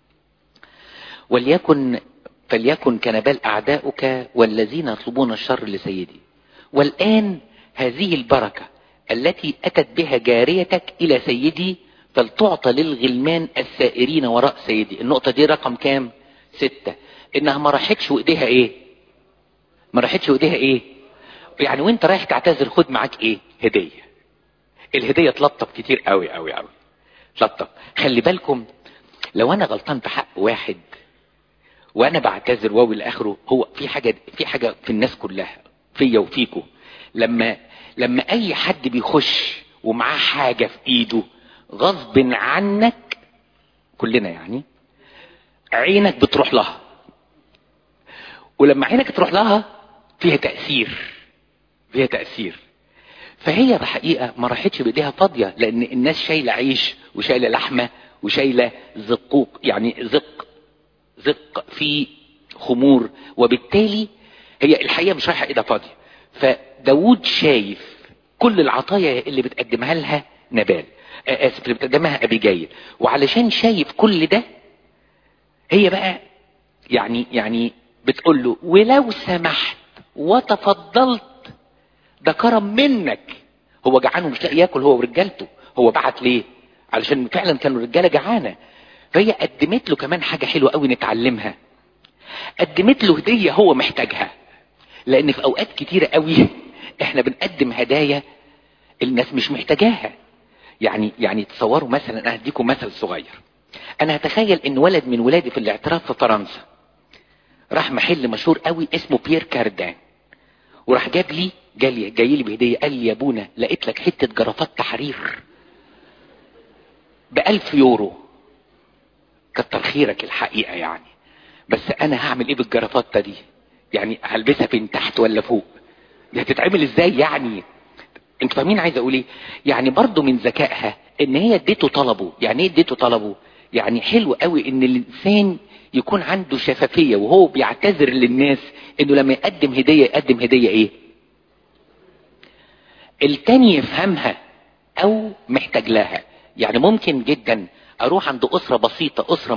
فليكن كنبال أعداؤك والذين يطلبون الشر لسيدي. والآن هذه البركة التي أتت بها جاريتك إلى سيدي فلتعطى للغلمان السائرين وراء سيدي. النقطة دي رقم كام؟ 6. إنها ما راحتش وإيديها إيه؟ ما راحتش وإيديها إيه؟ يعني وإنت رايح تعتذر خد معاك إيه؟ هدية. الهدية تلطف كتير قوي قوي قوي. تلطف. خلي بالكم لو أنا غلطان في حق واحد وأنا بعتذر واو لآخره، هو في حاجة في الناس كلها فيا وفيكو، لما اي حد بيخش ومعاه حاجة في ايده غصب عنك، كلنا يعني عينك بتروح لها، ولما عينك تروح لها فيها تأثير. فهي الحقيقة ما راحتش بايديها فاضية، لان الناس شايلة عيش وشايلة لحمة وشايلة زقوق، يعني زق في خمور، وبالتالي هي الحقيقة مش رايحة ايدها فاضية. فداود شايف كل العطايا اللي بتقدمها لها نبال، اللي بتقدمها ابيجايل، وعلشان شايف كل ده هي بقى يعني بتقول له ولو سمحت وتفضلت ده كرم منك. هو جعان ومش لاقي ياكل هو ورجالته، هو بعت ليه؟ علشان فعلا كانوا الرجاله جعانه. فهي قدمت له كمان حاجه حلوه قوي نتعلمها، قدمت له هديه هو محتاجها. لان في اوقات كتيرة قوي احنا بنقدم هدايا الناس مش محتاجاها. يعني تصوروا مثلا، انا هديكم مثل صغير. انا هتخيل ان ولد من ولادي في الاعتراف في فرنسا راح محل مشهور قوي اسمه بيير كاردان، وراح جاي لي بهدية. قال لي يا ابونا لقيت لك حتة جرافات تحرير ب1000 يورو. كتر خيرك الحقيقة يعني، بس انا هعمل ايه بالجرافات دي؟ يعني هلبسها فين، تحت ولا فوق؟ دي هتتعمل ازاي يعني؟ انتوا فاهمين عايز اقول ايه؟ يعني برضو من ذكائها ان هي اديته طلبه. يعني ايه اديته طلبه؟ يعني حلو قوي ان الانسان يكون عنده شفافية وهو بيعتذر للناس، انه لما يقدم هدية ايه؟ التاني يفهمها او محتاج لها. يعني ممكن جدا اروح عند اسرة بسيطة، اسرة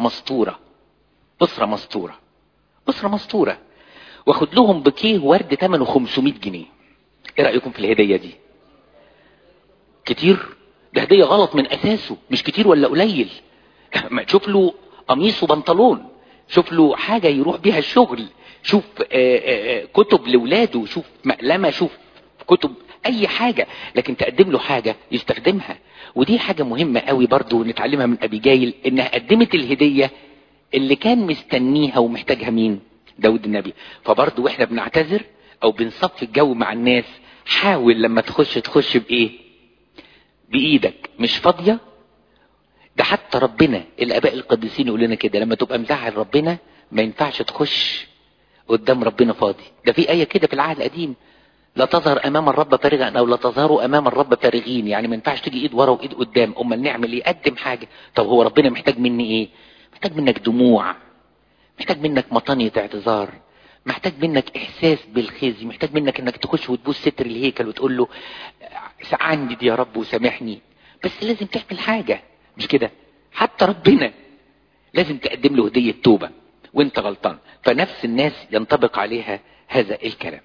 مستورة واخد لهم بكيه ورد ثمنه 500 جنيه. ايه رأيكم في الهدية دي؟ كتير؟ ده هدية غلط من اساسه. مش كتير ولا قليل. ما تشوف له قميص وبنطلون، شوف له حاجة يروح بيها الشغل، شوف كتب لولاده، شوف مقلمة، شوف كتب، اي حاجة، لكن تقدم له حاجة يستخدمها. ودي حاجة مهمة قوي برضو نتعلمها من ابيجايل، انها قدمت الهدية اللي كان مستنيها ومحتاجها مين؟ داود النبي. فبرضو واحنا بنعتذر او بنصفي الجو مع الناس، حاول لما تخش بايه؟ بايدك مش فاضية. ده حتى ربنا الاباء القديسين يقول لنا كده، لما تبقى مزعل ربنا ما ينفعش تخش قدام ربنا فاضي. ده في آية كده في العهد القديم، لا تظهر امام الرب فارغا او لا تظهروا امام الرب فارغين، يعني ما ينفعش تيجي ايد ورا وايد قدام. امال نعمل ايه؟ قدم حاجه. طب هو ربنا محتاج مني ايه؟ محتاج منك دموع، محتاج منك مطانية اعتذار، محتاج منك احساس بالخزي، محتاج منك انك تخش وتبوس ستر الهيكل وتقول له عندي يا رب وسامحني. بس لازم تعمل حاجه، مش كده؟ حتى ربنا لازم تقدم له هديه توبه وانت غلطان. فنفس الناس ينطبق عليها هذا الكلام.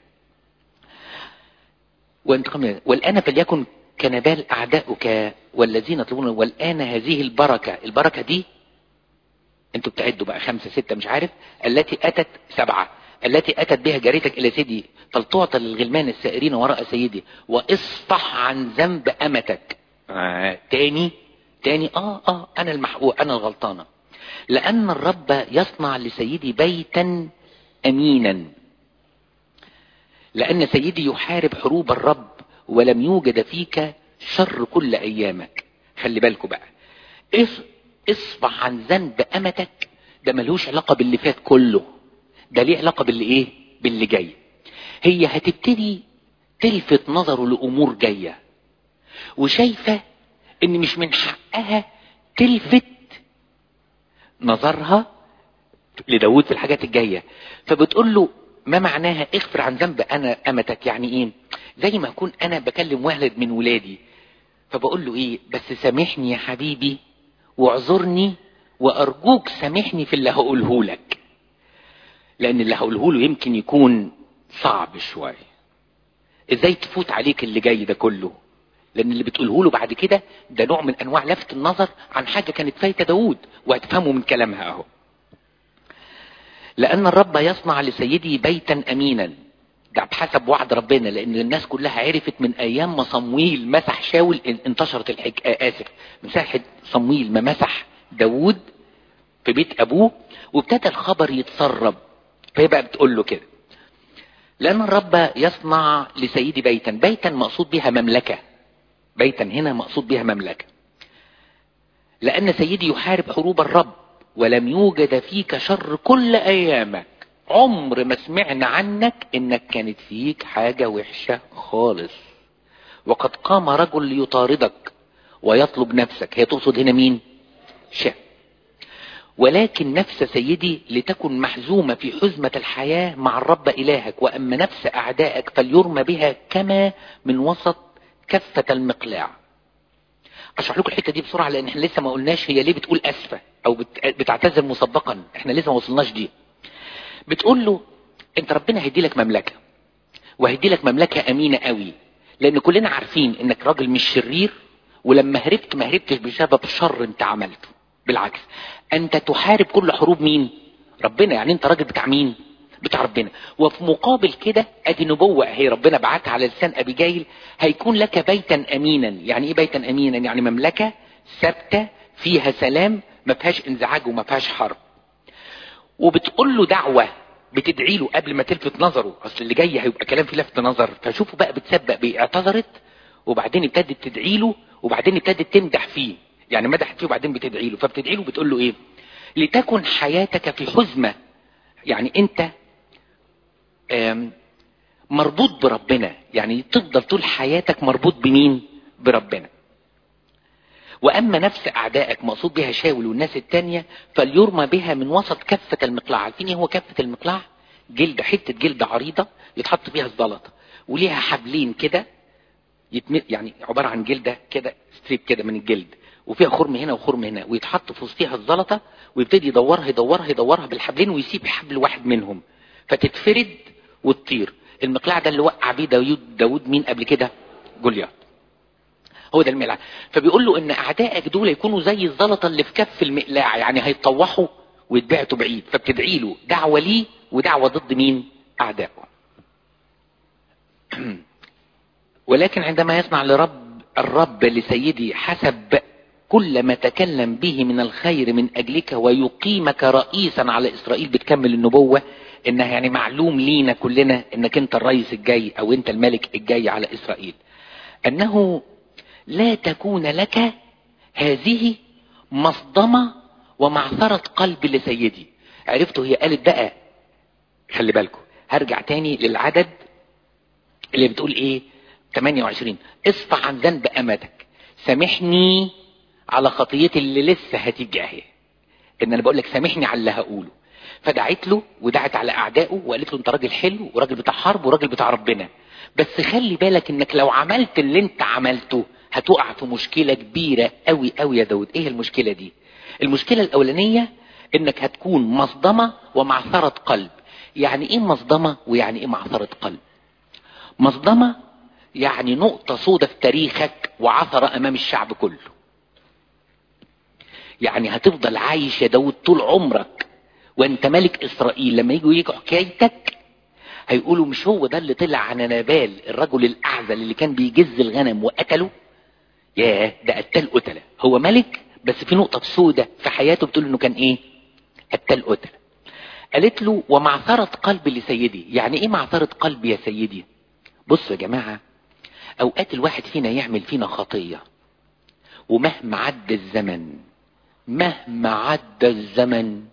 والآن فليكن كنبال أعداؤك والذين يطلبون. والآن هذه البركة دي انتوا بتعدوا بقى 5 6 مش عارف، التي أتت 7 التي أتت بها جاريتك إلى سيدي فلتعطى للغلمان السائرين وراء سيدي واصفح عن ذنب أمتك. تاني أنا المحقوق، أنا الغلطانة. لأن الرب يصنع لسيدي بيتا أمينا. لأن سيدي يحارب حروب الرب ولم يوجد فيك شر كل أيامك. خلي بالكوا بقى، اصفح عن ذنب أمتك ده ملوش علاقة باللي فات كله، ده ليه علاقة باللي ايه؟ باللي جاي. هي هتبتدي تلفت نظره لأمور جاية وشايفة ان مش من حقها تلفت نظرها لداود في الحاجات الجاية. فبتقول له ما معناها اغفر عن ذنب انا امتك؟ يعني ايه؟ زي ما اكون انا بكلم ولد من ولادي فبقول له ايه، بس سامحني يا حبيبي واعذرني وارجوك سامحني في اللي هقوله لك، لان اللي هقوله له يمكن يكون صعب شوية. ازاي تفوت عليك اللي جاي ده كله؟ لان اللي بتقوله له بعد كده ده نوع من انواع لفت النظر عن حاجة كانت فايتة داود، وهتفهموا من كلامها اهو. لأن الرب يصنع لسيدي بيتا أمينا، ده بحسب وعد ربنا، لأن الناس كلها عرفت من أيام ما صمويل مسح شاول انتشرت من ساحة صمويل ما مسح داود في بيت أبوه وابتدى الخبر يتسرب. فهي بقى بتقول له كده، لأن الرب يصنع لسيدي بيتا مقصود بها مملكة، بيتا هنا مقصود بها مملكة. لأن سيدي يحارب حروب الرب ولم يوجد فيك شر كل ايامك. عمر ما سمعنا عنك انك كانت فيك حاجة وحشة خالص. وقد قام رجل ليطاردك ويطلب نفسك. هي تقصد هنا مين؟ شاء. ولكن نفس سيدي لتكن محزومة في حزمة الحياة مع الرب الهك، واما نفس اعدائك فليرمى بها كما من وسط كفة المقلاع. اشرح لكم الحته دي بسرعه لان احنا لسه ما قلناش هي ليه بتقول اسفه او بتعتذر مسبقا، احنا لسه ما وصلناش دي. بتقول له انت ربنا هيدي لك مملكه، وهيدي لك مملكه امينه قوي، لان كلنا عارفين انك راجل مش شرير، ولما هربت ما هربتش بسبب شر انت عملته، بالعكس انت تحارب كل حروب مين؟ ربنا. يعني انت راجل بتاع مين؟ بتاع ربنا. وفي مقابل كده ادي نبوة هي ربنا بعتها على لسان ابيجايل، هيكون لك بيتا امينا. يعني ايه بيتا امينا؟ يعني مملكة ثابتة فيها سلام، ما فيهاش انزعاج وما فيهاش حرب. وبتقول له دعوة بتدعي له قبل ما تلفت نظره، اصل اللي جاي هيبقى كلام فيه لفت نظر. فشوفوا بقى بتسبق بايه، اعتذرت وبعدين ابتدت تدعي له وبعدين ابتدت تمدح فيه، يعني مدحت فيه وبعدين بتدعي له. فبتدعي له بتقول له ايه؟ لتكن حياتك في حزمة، يعني انت مربوط بربنا، يعني تفضل طول حياتك مربوط بمين؟ بربنا. واما نفس اعدائك مقصود بها شاول والناس التانية فليرمى بها من وسط كفة المقلاع. عارفين ايه هو كفة المقلاع؟ جلد، حتة جلد عريضة يتحط فيها الزلطة وليها حبلين كده يعني عبارة عن جلدة كده ستريب كده من الجلد، وفيها خرم هنا وخرم هنا، ويتحط في وسطها الزلطة ويبتدي يدورها بالحبلين ويسيب حبل واحد منهم فتتفرد وتطير. المقلاع ده اللي وقع بيه داود مين قبل كده؟ جولياث. هو ده المقلاع. فبيقول له ان اعدائك دول يكونوا زي الزلطة اللي في كف المقلاع، يعني هيتطوحوا ويتبعتوا بعيد. فبتدعي له دعوة ليه ودعوة ضد مين؟ اعدائه. ولكن عندما يصنع الرب لسيدي حسب كل ما تكلم به من الخير من اجلك ويقيمك رئيسا على اسرائيل. بتكمل النبوة انها يعني معلوم لينا كلنا انك انت الرئيس الجاي او انت الملك الجاي على اسرائيل، انه لا تكون لك هذه مصدمة ومعثرة قلب لسيدي. عرفتوا هي قالت بقى؟ خلي بالكم هرجع تاني للعدد اللي بتقول ايه 28 اصفح عن ذنب امتك، سامحني على خطيتي اللي لسه هتيجي اهي. ان انا بقول لك سامحني على اللي هقوله. فدعت له ودعت على اعدائه وقالت له انت راجل حلو وراجل بتاع حرب وراجل بتاع ربنا، بس خلي بالك انك لو عملت اللي انت عملته هتقع في مشكلة كبيرة قوي قوي يا داود. ايه المشكلة دي؟ المشكلة الاولانية انك هتكون مصدمة ومعثرة قلب. يعني ايه مصدمة ويعني ايه معثرة قلب؟ مصدمة يعني نقطة سودة في تاريخك وعثرة امام الشعب كله. يعني هتفضل عايش يا داود طول عمرك وانت ملك اسرائيل، لما يجوا يجوا حكايتك هيقولوا مش هو ده اللي طلع عن نابال الرجل الاعزل اللي كان بيجز الغنم وقتله؟ ياه ده قتال قتله. هو ملك بس في نقطة سودة في حياته بتقول انه كان ايه؟ قتال قتله. قالت له ومعثرة قلب لسيدي. يعني ايه معثرة قلب يا سيدي؟ بصوا يا جماعة، اوقات الواحد فينا يعمل فينا خطية ومهما عدى الزمن، مهما عدى الزمن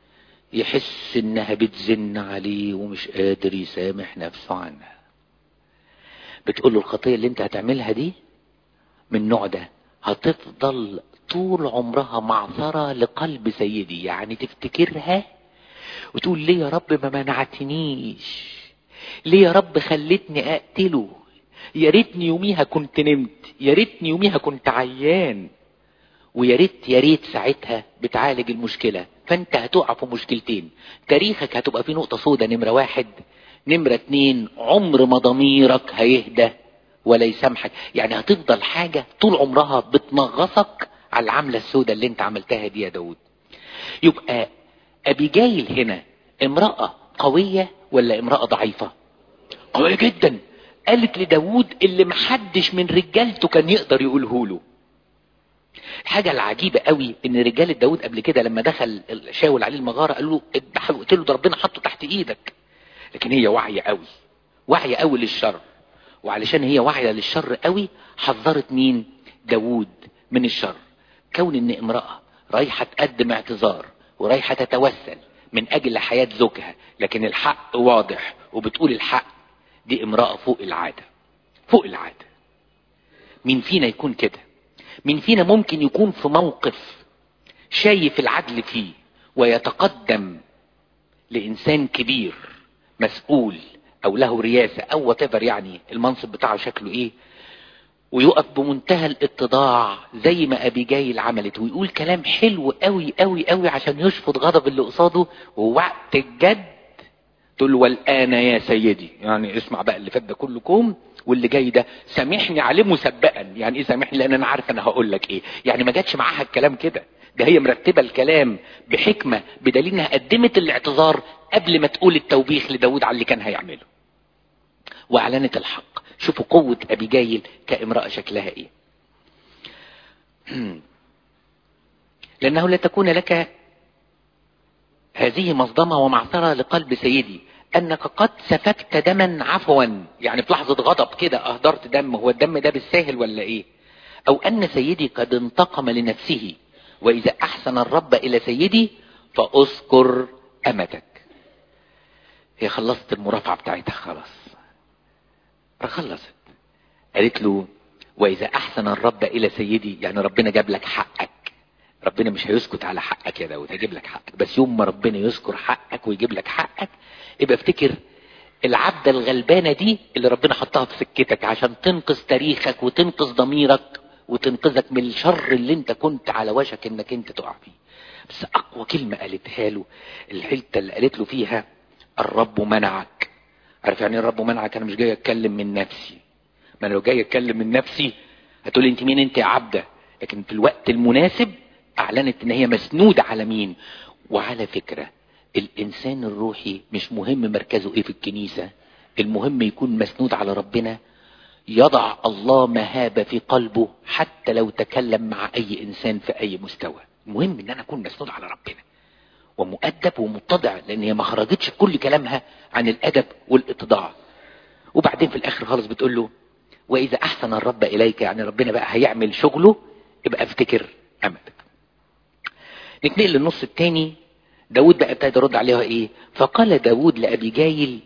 يحس انها بتزن عليه ومش قادر يسامح نفسه عنها. بتقول له الخطية اللي انت هتعملها دي من النوع ده هتفضل طول عمرها معثرة لقلب سيدي. يعني تفتكرها وتقول ليه يا رب ما منعتنيش؟ ليه يا رب خلتني اقتله؟ يا ريتني يوميها كنت نمت، يا ريتني يوميها كنت عيان، ويا ريت يا ريت ساعتها بتعالج المشكلة. فانت هتقع في مشكلتين، تاريخك هتبقى في نقطة سودة نمرة 1، نمرة 2 عمر ما ضميرك هيهدى ولا يسامحك. يعني هتفضل حاجة طول عمرها بتنغصك على العملة السودة اللي انت عملتها دي يا داود. يبقى ابيجايل هنا امرأة قوية ولا امرأة ضعيفة؟ قوية جدا. قالت لداود اللي محدش من رجالته كان يقدر يقوله له. الحاجة العجيبة قوي ان رجال داود قبل كده لما دخل شاول عليه المغارة قالوا له اذبحه وقتله، ده ربنا حطه تحت ايدك. لكن هي واعية قوي، واعية قوي للشر، وعلشان هي واعية للشر قوي حذرت مين؟ داود من الشر. كون ان امرأة رايحة تقدم اعتذار ورايحة تتوسل من اجل حياة زوجها لكن الحق واضح وبتقول الحق، دي امرأة فوق العادة، فوق العادة. مين فينا يكون كده؟ مين فينا ممكن يكون في موقف شايف العدل فيه ويتقدم لإنسان كبير مسؤول أو له رياسة أو whatever، يعني المنصب بتاعه شكله إيه، ويقف بمنتهى الاتضاع زي ما أبيجايل عملت ويقول كلام حلو قوي قوي قوي عشان يشفط غضب اللي قصاده، ووقت الجد تقول والآن يا سيدي، يعني اسمع بقى اللي فات ده كله كوم واللي جاي ده سامحني عليه مسبقا. يعني ايه سامحني؟ لان انا عارف انا هقول لك ايه. يعني ما جاتش معاها الكلام كده، ده هي مرتبه الكلام بحكمه بدليل انها قدمت الاعتذار قبل ما تقول التوبيخ لداود على اللي كان هيعمله، واعلنت الحق. شوفوا قوه ابيجايل كامراه شكلها ايه. لانه لا تكون لك هذه مصدمة ومعثرة لقلب سيدي انك قد سفكت دما عفوا. يعني في لحظة غضب كده اهدرت دم. هو الدم ده بالساهل ولا ايه؟ او ان سيدي قد انتقم لنفسه، واذا احسن الرب الى سيدي فاذكر امتك. هي خلصت المرافعة بتاعتها خلاص، خلصت. قالت له واذا احسن الرب الى سيدي، يعني ربنا جاب لك حقك. ربنا مش هيسكت على حقك يا داود، هيجيب لك حقك. بس يوم ما ربنا يذكر حقك ويجيب لك حقك يبقى افتكر العبدة الغلبانة دي اللي ربنا حطها في سكتك عشان تنقذ تاريخك وتنقذ ضميرك وتنقذك من الشر اللي انت كنت على وشك انك انت تقع فيه. بس اقوى كلمة قالتها له الحتة اللي قالت له فيها الرب منعك. عارف يعني الرب منعك؟ انا مش جاي اتكلم من نفسي. ما انا لو جاي اتكلم من نفسي هتقولي انت مين انت يا عبدة. لكن في الوقت المناسب اعلنت ان هي مسنودة على مين. وعلى فكرة الانسان الروحي مش مهم مركزه ايه في الكنيسة، المهم يكون مسنود على ربنا. يضع الله مهابة في قلبه حتى لو تكلم مع اي انسان في اي مستوى. المهم ان انا اكون مسنود على ربنا ومؤدب ومتضع، لان هي ما خرجتش كل كلامها عن الادب والاتضاع. وبعدين في الاخر خالص بتقول له واذا احسن الرب اليك، يعني ربنا بقى هيعمل شغله، يبقى افتكر امتك. نتنقل للنص الثاني. داود بقى ابتدى يرد عليها ايه؟ فقال داود لابيجايل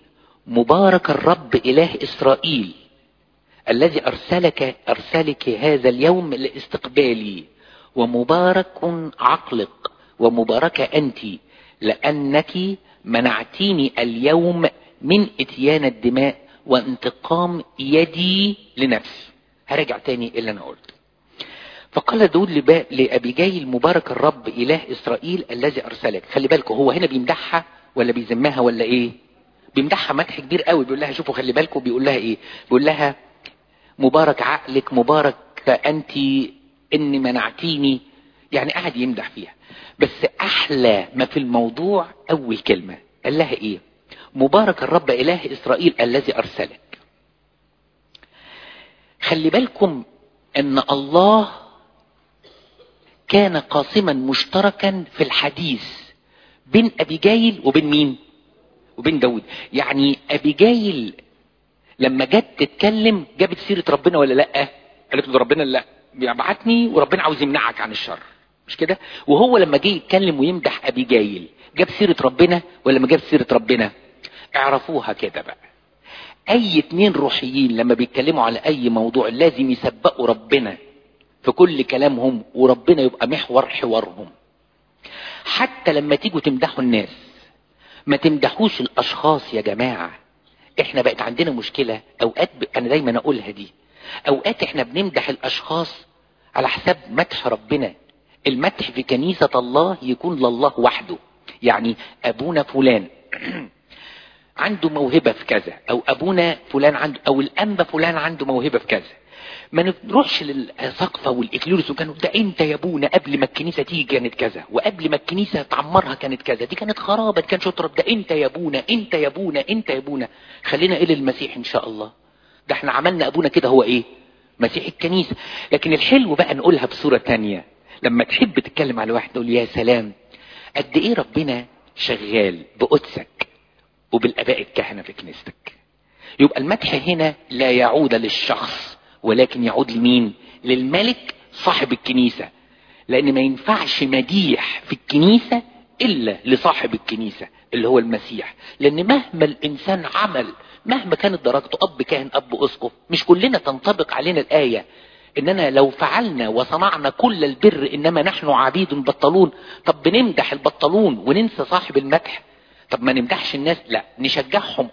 مبارك الرب إله إسرائيل الذي أرسلك هذا اليوم لاستقبالي، ومبارك عقلك ومباركة أنت، لأنك منعتيني اليوم من إتيان الدماء وانتقام يدي لنفسي. هرجع تاني اللي أنا قلت. فقال داود لأبيجايل مبارك الرب إله إسرائيل الذي أرسلك. خلي بالكم هو هنا بيمدحها ولا بيذمها ولا إيه؟ بيمدحها مدح كبير قوي. بيقول لها شوفوا خلي بالكم بيقول لها إيه؟ بيقول لها مبارك عقلك، مبارك أنت إني منعتيني. يعني قاعد يمدح فيها. بس أحلى ما في الموضوع أول كلمة قال لها إيه؟ مبارك الرب إله إسرائيل الذي أرسلك. خلي بالكم إن الله كان قاسما مشتركا في الحديث بين أبيجايل وبين مين؟ وبين داود. يعني أبيجايل لما جت تتكلم جابت سيرة ربنا ولا لأ؟ قالت له ربنا لا بيبعتني وربنا عاوز يمنعك عن الشر، مش كده؟ وهو لما جه يتكلم ويمدح أبيجايل جاب سيرة ربنا ولا ما جاب سيرة ربنا؟ اعرفوها كده بقى. اي اتنين روحيين لما بيتكلموا على اي موضوع لازم يسبقوا ربنا في كل كلامهم، وربنا يبقى محور حوارهم. حتى لما تيجوا تمدحوا الناس ما تمدحوش الاشخاص يا جماعة. احنا بقت عندنا مشكلة اوقات انا دايما اقولها دي، اوقات احنا بنمدح الاشخاص على حساب مدح ربنا. المدح في كنيسة الله يكون لله وحده. يعني ابونا فلان عنده موهبة في كذا، او ابونا فلان عنده، او الانبا فلان عنده موهبة في كذا. ما نروحش للسقفة والاكليروس وكانوا ده انت يا ابونا قبل ما الكنيسة تيجي كانت كذا، وقبل ما الكنيسة تعمرها كانت كذا، دي كانت خرابة، كان شطرة، ده انت يا ابونا انت يا ابونا انت يا ابونا. خلينا الى المسيح ان شاء الله. ده احنا عملنا ابونا كده هو ايه؟ مسيح الكنيسة. لكن الحلو بقى نقولها بصورة تانية. لما تحب تتكلم على واحد تقول يا سلام قد ايه ربنا شغال بقدسك وبالاباء الكهنة في كنيستك. يبقى المدح هنا لا يعود للشخص ولكن يعود لمين؟ للملك صاحب الكنيسة. لان ما ينفعش مديح في الكنيسة الا لصاحب الكنيسة اللي هو المسيح. لان مهما الانسان عمل، مهما كانت درجته اب كاهن اب اسقف، مش كلنا تنطبق علينا الاية اننا لو فعلنا وصنعنا كل البر انما نحن عبيد بطلون. طب بنمدح البطلون وننسى صاحب المدح؟ طب ما نمدحش الناس؟ لا نشجعهم.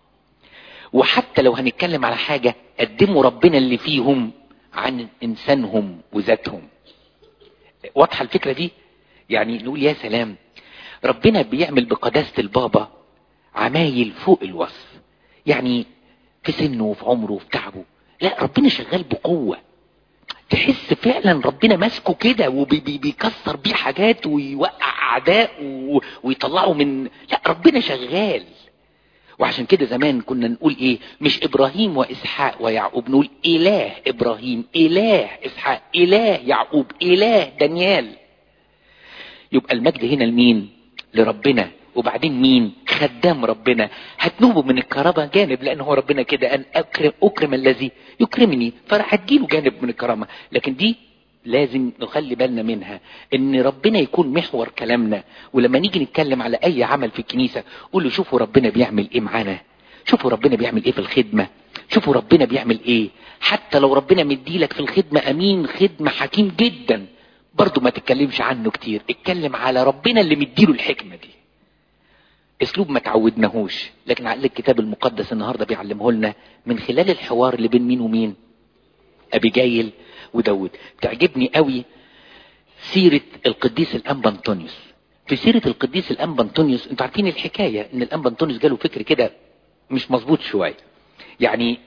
وحتى لو هنتكلم على حاجة قدموا ربنا اللي فيهم عن انسانهم وذاتهم. واضحة الفكرة دي؟ يعني نقول يا سلام ربنا بيعمل بقداسة البابا عمايل فوق الوصف. يعني في سنه وفي عمره وفي تعبه، لا ربنا شغال بقوة. تحس فعلا ربنا ماسكه كده وبيكسر بيه حاجات ويوقع اعداء ويطلعه من، لا ربنا شغال. وعشان كده زمان كنا نقول ايه؟ مش ابراهيم واسحاق ويعقوب، نقول اله ابراهيم اله اسحاق اله يعقوب اله دانيال. يبقى المجد هنا لمين؟ لربنا. وبعدين مين؟ خدام ربنا. هتنوبه من الكرامة جانب، لان هو ربنا كده ان اكرم الذي يكرمني، فراح هتجيله جانب من الكرامة. لكن دي لازم نخلي بالنا منها، ان ربنا يكون محور كلامنا. ولما نيجي نتكلم على اي عمل في الكنيسة قول له شوفوا ربنا بيعمل ايه معانا، شوفوا ربنا بيعمل ايه في الخدمة، شوفوا ربنا بيعمل ايه. حتى لو ربنا مديلك في الخدمة امين خدمة حكيم جدا، برضو ما تتكلمش عنه كتير، اتكلم على ربنا اللي مديله الحكمة دي. اسلوب ما تعودناهوش، لكن على الكتاب المقدس النهاردة بيعلمه لنا من خلال الحوار اللي بين مين ومين؟ أبيجايل وداود. تعجبني قوي سيرة القديس الأنبا أنطونيوس. في سيرة القديس الأنبا أنطونيوس انتوا عارفين الحكاية ان الأنبا أنطونيوس جاله فكر كده مش مظبوط شوية. يعني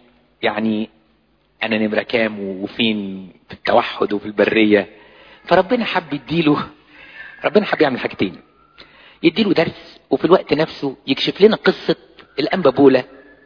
انا نمرة كام وفين في التوحد وفي البرية. فربنا حب يديله، ربنا حب يعمل حاجتين، يديله درس وفي الوقت نفسه يكشف لنا قصة الأنبا بولا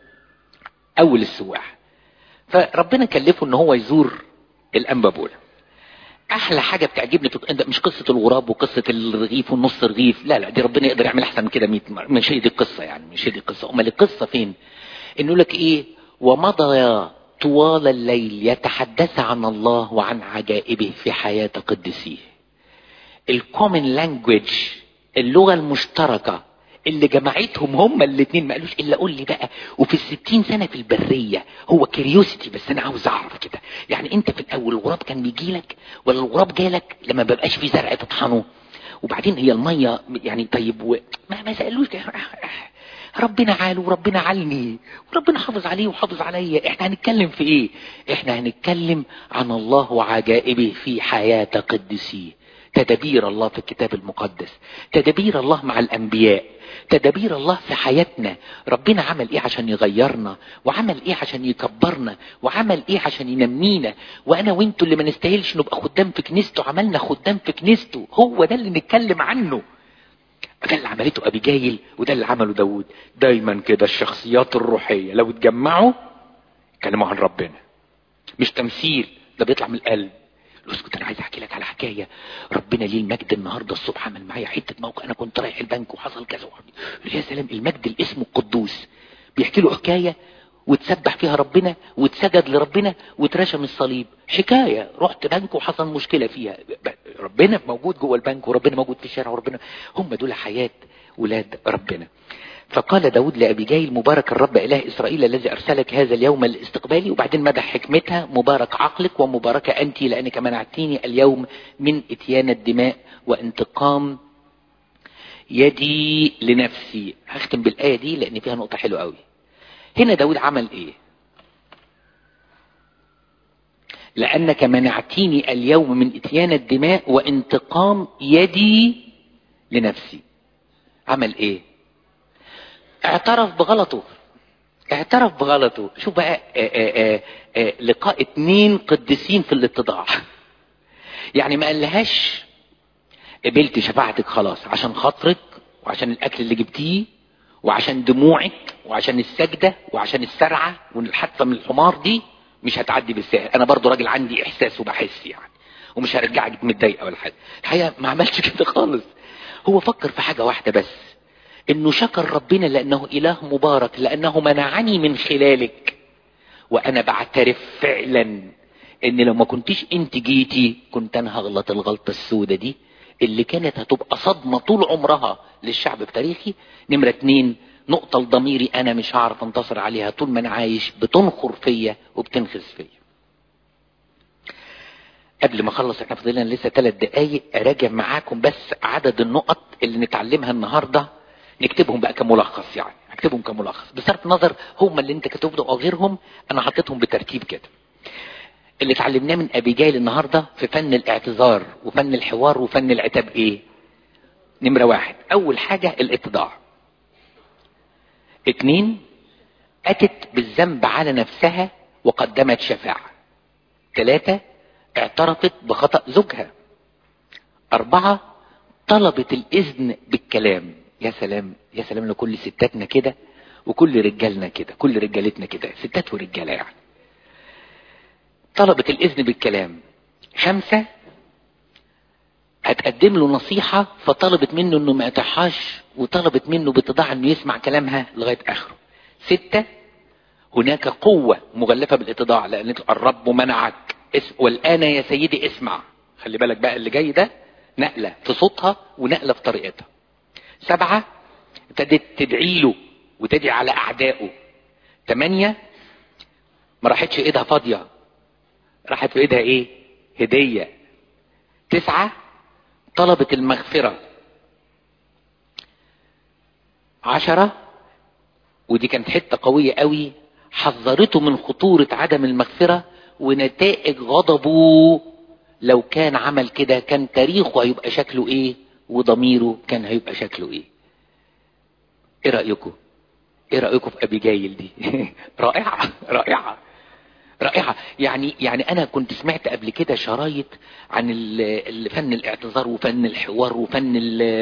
اول السواح. فربنا كلفه ان هو يزور الأنبا بولا. احلى حاجة بتعجبني في مش قصة الغراب وقصة الرغيف والنص رغيف، لا دي ربنا يقدر يعمل احسن من كده 100 مرة. مش هي دي القصة، يعني مش هي دي القصة. امال القصة فين؟ انه لك ايه؟ ومضى طوال الليل يتحدث عن الله وعن عجائبه في حياة قدسيه. الكومن لانجويج، اللغة المشتركة اللي جمعتهم هما الاتنين. ما قالوش الا قول لي بقى وفي 60 سنة في البرية. هو كريوسيتي، بس انا عاوز اعرف كده. يعني انت في الاول الغراب كان بيجيلك ولا الغراب جالك لما ببقاش في زرع تطحنه؟ وبعدين هي المية يعني طيب ما سألوش ربنا عال وربنا علني وربنا حافظ عليه وحافظ عليا. احنا هنتكلم في ايه؟ احنا هنتكلم عن الله وعجائبه في حياة قدسيه. تدابير الله في الكتاب المقدس، تدابير الله مع الانبياء، تدابير الله في حياتنا. ربنا عمل ايه عشان يغيرنا، وعمل ايه عشان يكبرنا، وعمل ايه عشان ينمينا. وانا وانتوا اللي ما نستاهلش نبقى خدام في كنيسته عملنا خدام في كنيسته. هو ده اللي نتكلم عنه. ده اللي عملته ابيجايل وده اللي عمله داود. دايما كده الشخصيات الروحية لو اتجمعوا كلموا عن ربنا، مش تمثيل، ده بيطلع من القلب. اسكت، انا عايز احكي لك على حكايه. ربنا ليه المجد النهارده الصبح عمل معايا حته موقع. انا كنت رايح البنك وحصل كذا يا سلام، المجد الاسم القدوس بيحكي له حكايه وتسبح فيها ربنا وتسجد لربنا وترشم الصليب. حكايه رحت بنك وحصل مشكله فيها، ربنا موجود جوه البنك وربنا موجود في الشارع وربنا. هم دول حياه ولاد ربنا. فقال داود لأبيجايل مبارك الرب إله إسرائيل الذي أرسلك هذا اليوم لاستقبالي. وبعدين مدح حكمتها، مبارك عقلك ومباركة أنت لأنك منعتيني اليوم من إتيان الدماء وانتقام يدي لنفسي. هختم بالآية دي لأن فيها نقطة حلوة قوي. هنا داود عمل إيه؟ لأنك منعتيني اليوم من إتيان الدماء وانتقام يدي لنفسي. عمل إيه؟ اعترف بغلطه. اعترف بغلطه. شوف بقى لقاء 2 قديسين في الاتضاع. يعني ما قالهاش قبلت شفاعتك خلاص عشان خاطرك وعشان الاكل اللي جبتيه وعشان دموعك وعشان السجدة وعشان السرعة والحتفة من الحمار دي مش هتعدي بالسهل. انا برضو راجل عندي احساس وبحس يعني، ومش هرجعك متضايقه ولا حاجه. الحقيقه ما عملش كده خالص. هو فكر في حاجة واحدة بس، انه شكر ربنا لانه اله مبارك، لانه منعني من خلالك. وانا بعترف فعلا ان لو ما كنتيش انت جيتي كنت انا هغلط الغلطة السودة دي اللي كانت هتبقى صدمة طول عمرها للشعب بتاريخي. نمرة 2، نقطة لضميري انا مش هعرف انتصر عليها طول ما انا عايش بتنخر فيا وبتنخز فيا. قبل ما اخلص، احنا فضلنا لسه 3 دقايق، اراجع معاكم بس عدد النقط اللي نتعلمها النهاردة، نكتبهم بقى كملخص. يعني هكتبهم كملخص بصرف النظر هم اللي انت كتبهم او غيرهم، انا حطيتهم بترتيب كده. اللي اتعلمناه من ابيجايل النهاردة في فن الاعتذار وفن الحوار وفن العتاب ايه؟ نمرة 1، اول حاجة الاتضاع. 2، اتت بالذنب على نفسها وقدمت شفاعة. 3، اعترفت بخطأ زوجها. 4، طلبت الاذن بالكلام. يا سلام يا سلام لكل ستاتنا كده وكل رجالنا كده، كل رجالتنا كده، ستات ورجاله يعني. طلبت الاذن بالكلام. 5، هتقدم له نصيحة فطلبت منه انه ما يقطعهاش وطلبت منه باتضاع انه يسمع كلامها لغاية اخره. 6، هناك قوة مغلفة بالاتضاع لان الرب منعك والآن يا سيدي اسمع. خلي بالك بقى اللي جاي ده نقلة في صوتها ونقلة في طريقتها. 7، ابتدت تدعي له وتدعي على اعدائه. 8، ما راحتش ايدها فاضية، راحت في ايدها ايه؟ هدية. 9، طلبت المغفرة. 10، ودي كانت حتة قوية قوي، حذرته من خطورة عدم المغفرة ونتائج غضبه. لو كان عمل كده كان تاريخه هيبقى شكله ايه وضميره كان هيبقى شكله ايه. ايه رأيكم؟ ايه رأيكم في ابيجايل دي؟ رائعة رائعة رائعة. يعني انا كنت سمعت قبل كده شرايط عن فن الاعتذار وفن الحوار وفن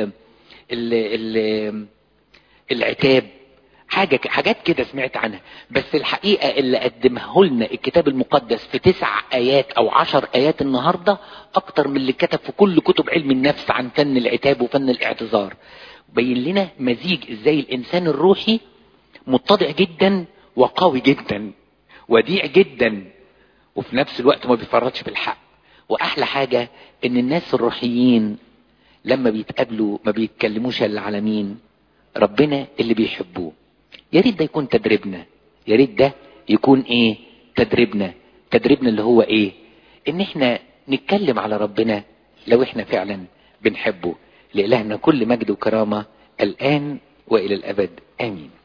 العتاب، حاجات كده سمعت عنها. بس الحقيقة اللي قدمه لنا الكتاب المقدس في 9 آيات او 10 آيات النهاردة اكتر من اللي كتب في كل كتب علم النفس عن فن العتاب وفن الاعتذار. بين لنا مزيج ازاي الانسان الروحي متضع جدا وقوي جدا وديع جدا وفي نفس الوقت ما بيفرطش بالحق. واحلى حاجة ان الناس الروحيين لما بيتقابلوا ما بيتكلموش الا على مين؟ ربنا اللي بيحبوه. يا ريت ده يكون تدريبنا، يا ريت ده يكون ايه تدريبنا اللي هو ايه؟ ان احنا نتكلم على ربنا لو احنا فعلا بنحبه. لإلهنا كل مجد وكرامة الآن وإلى الأبد، آمين.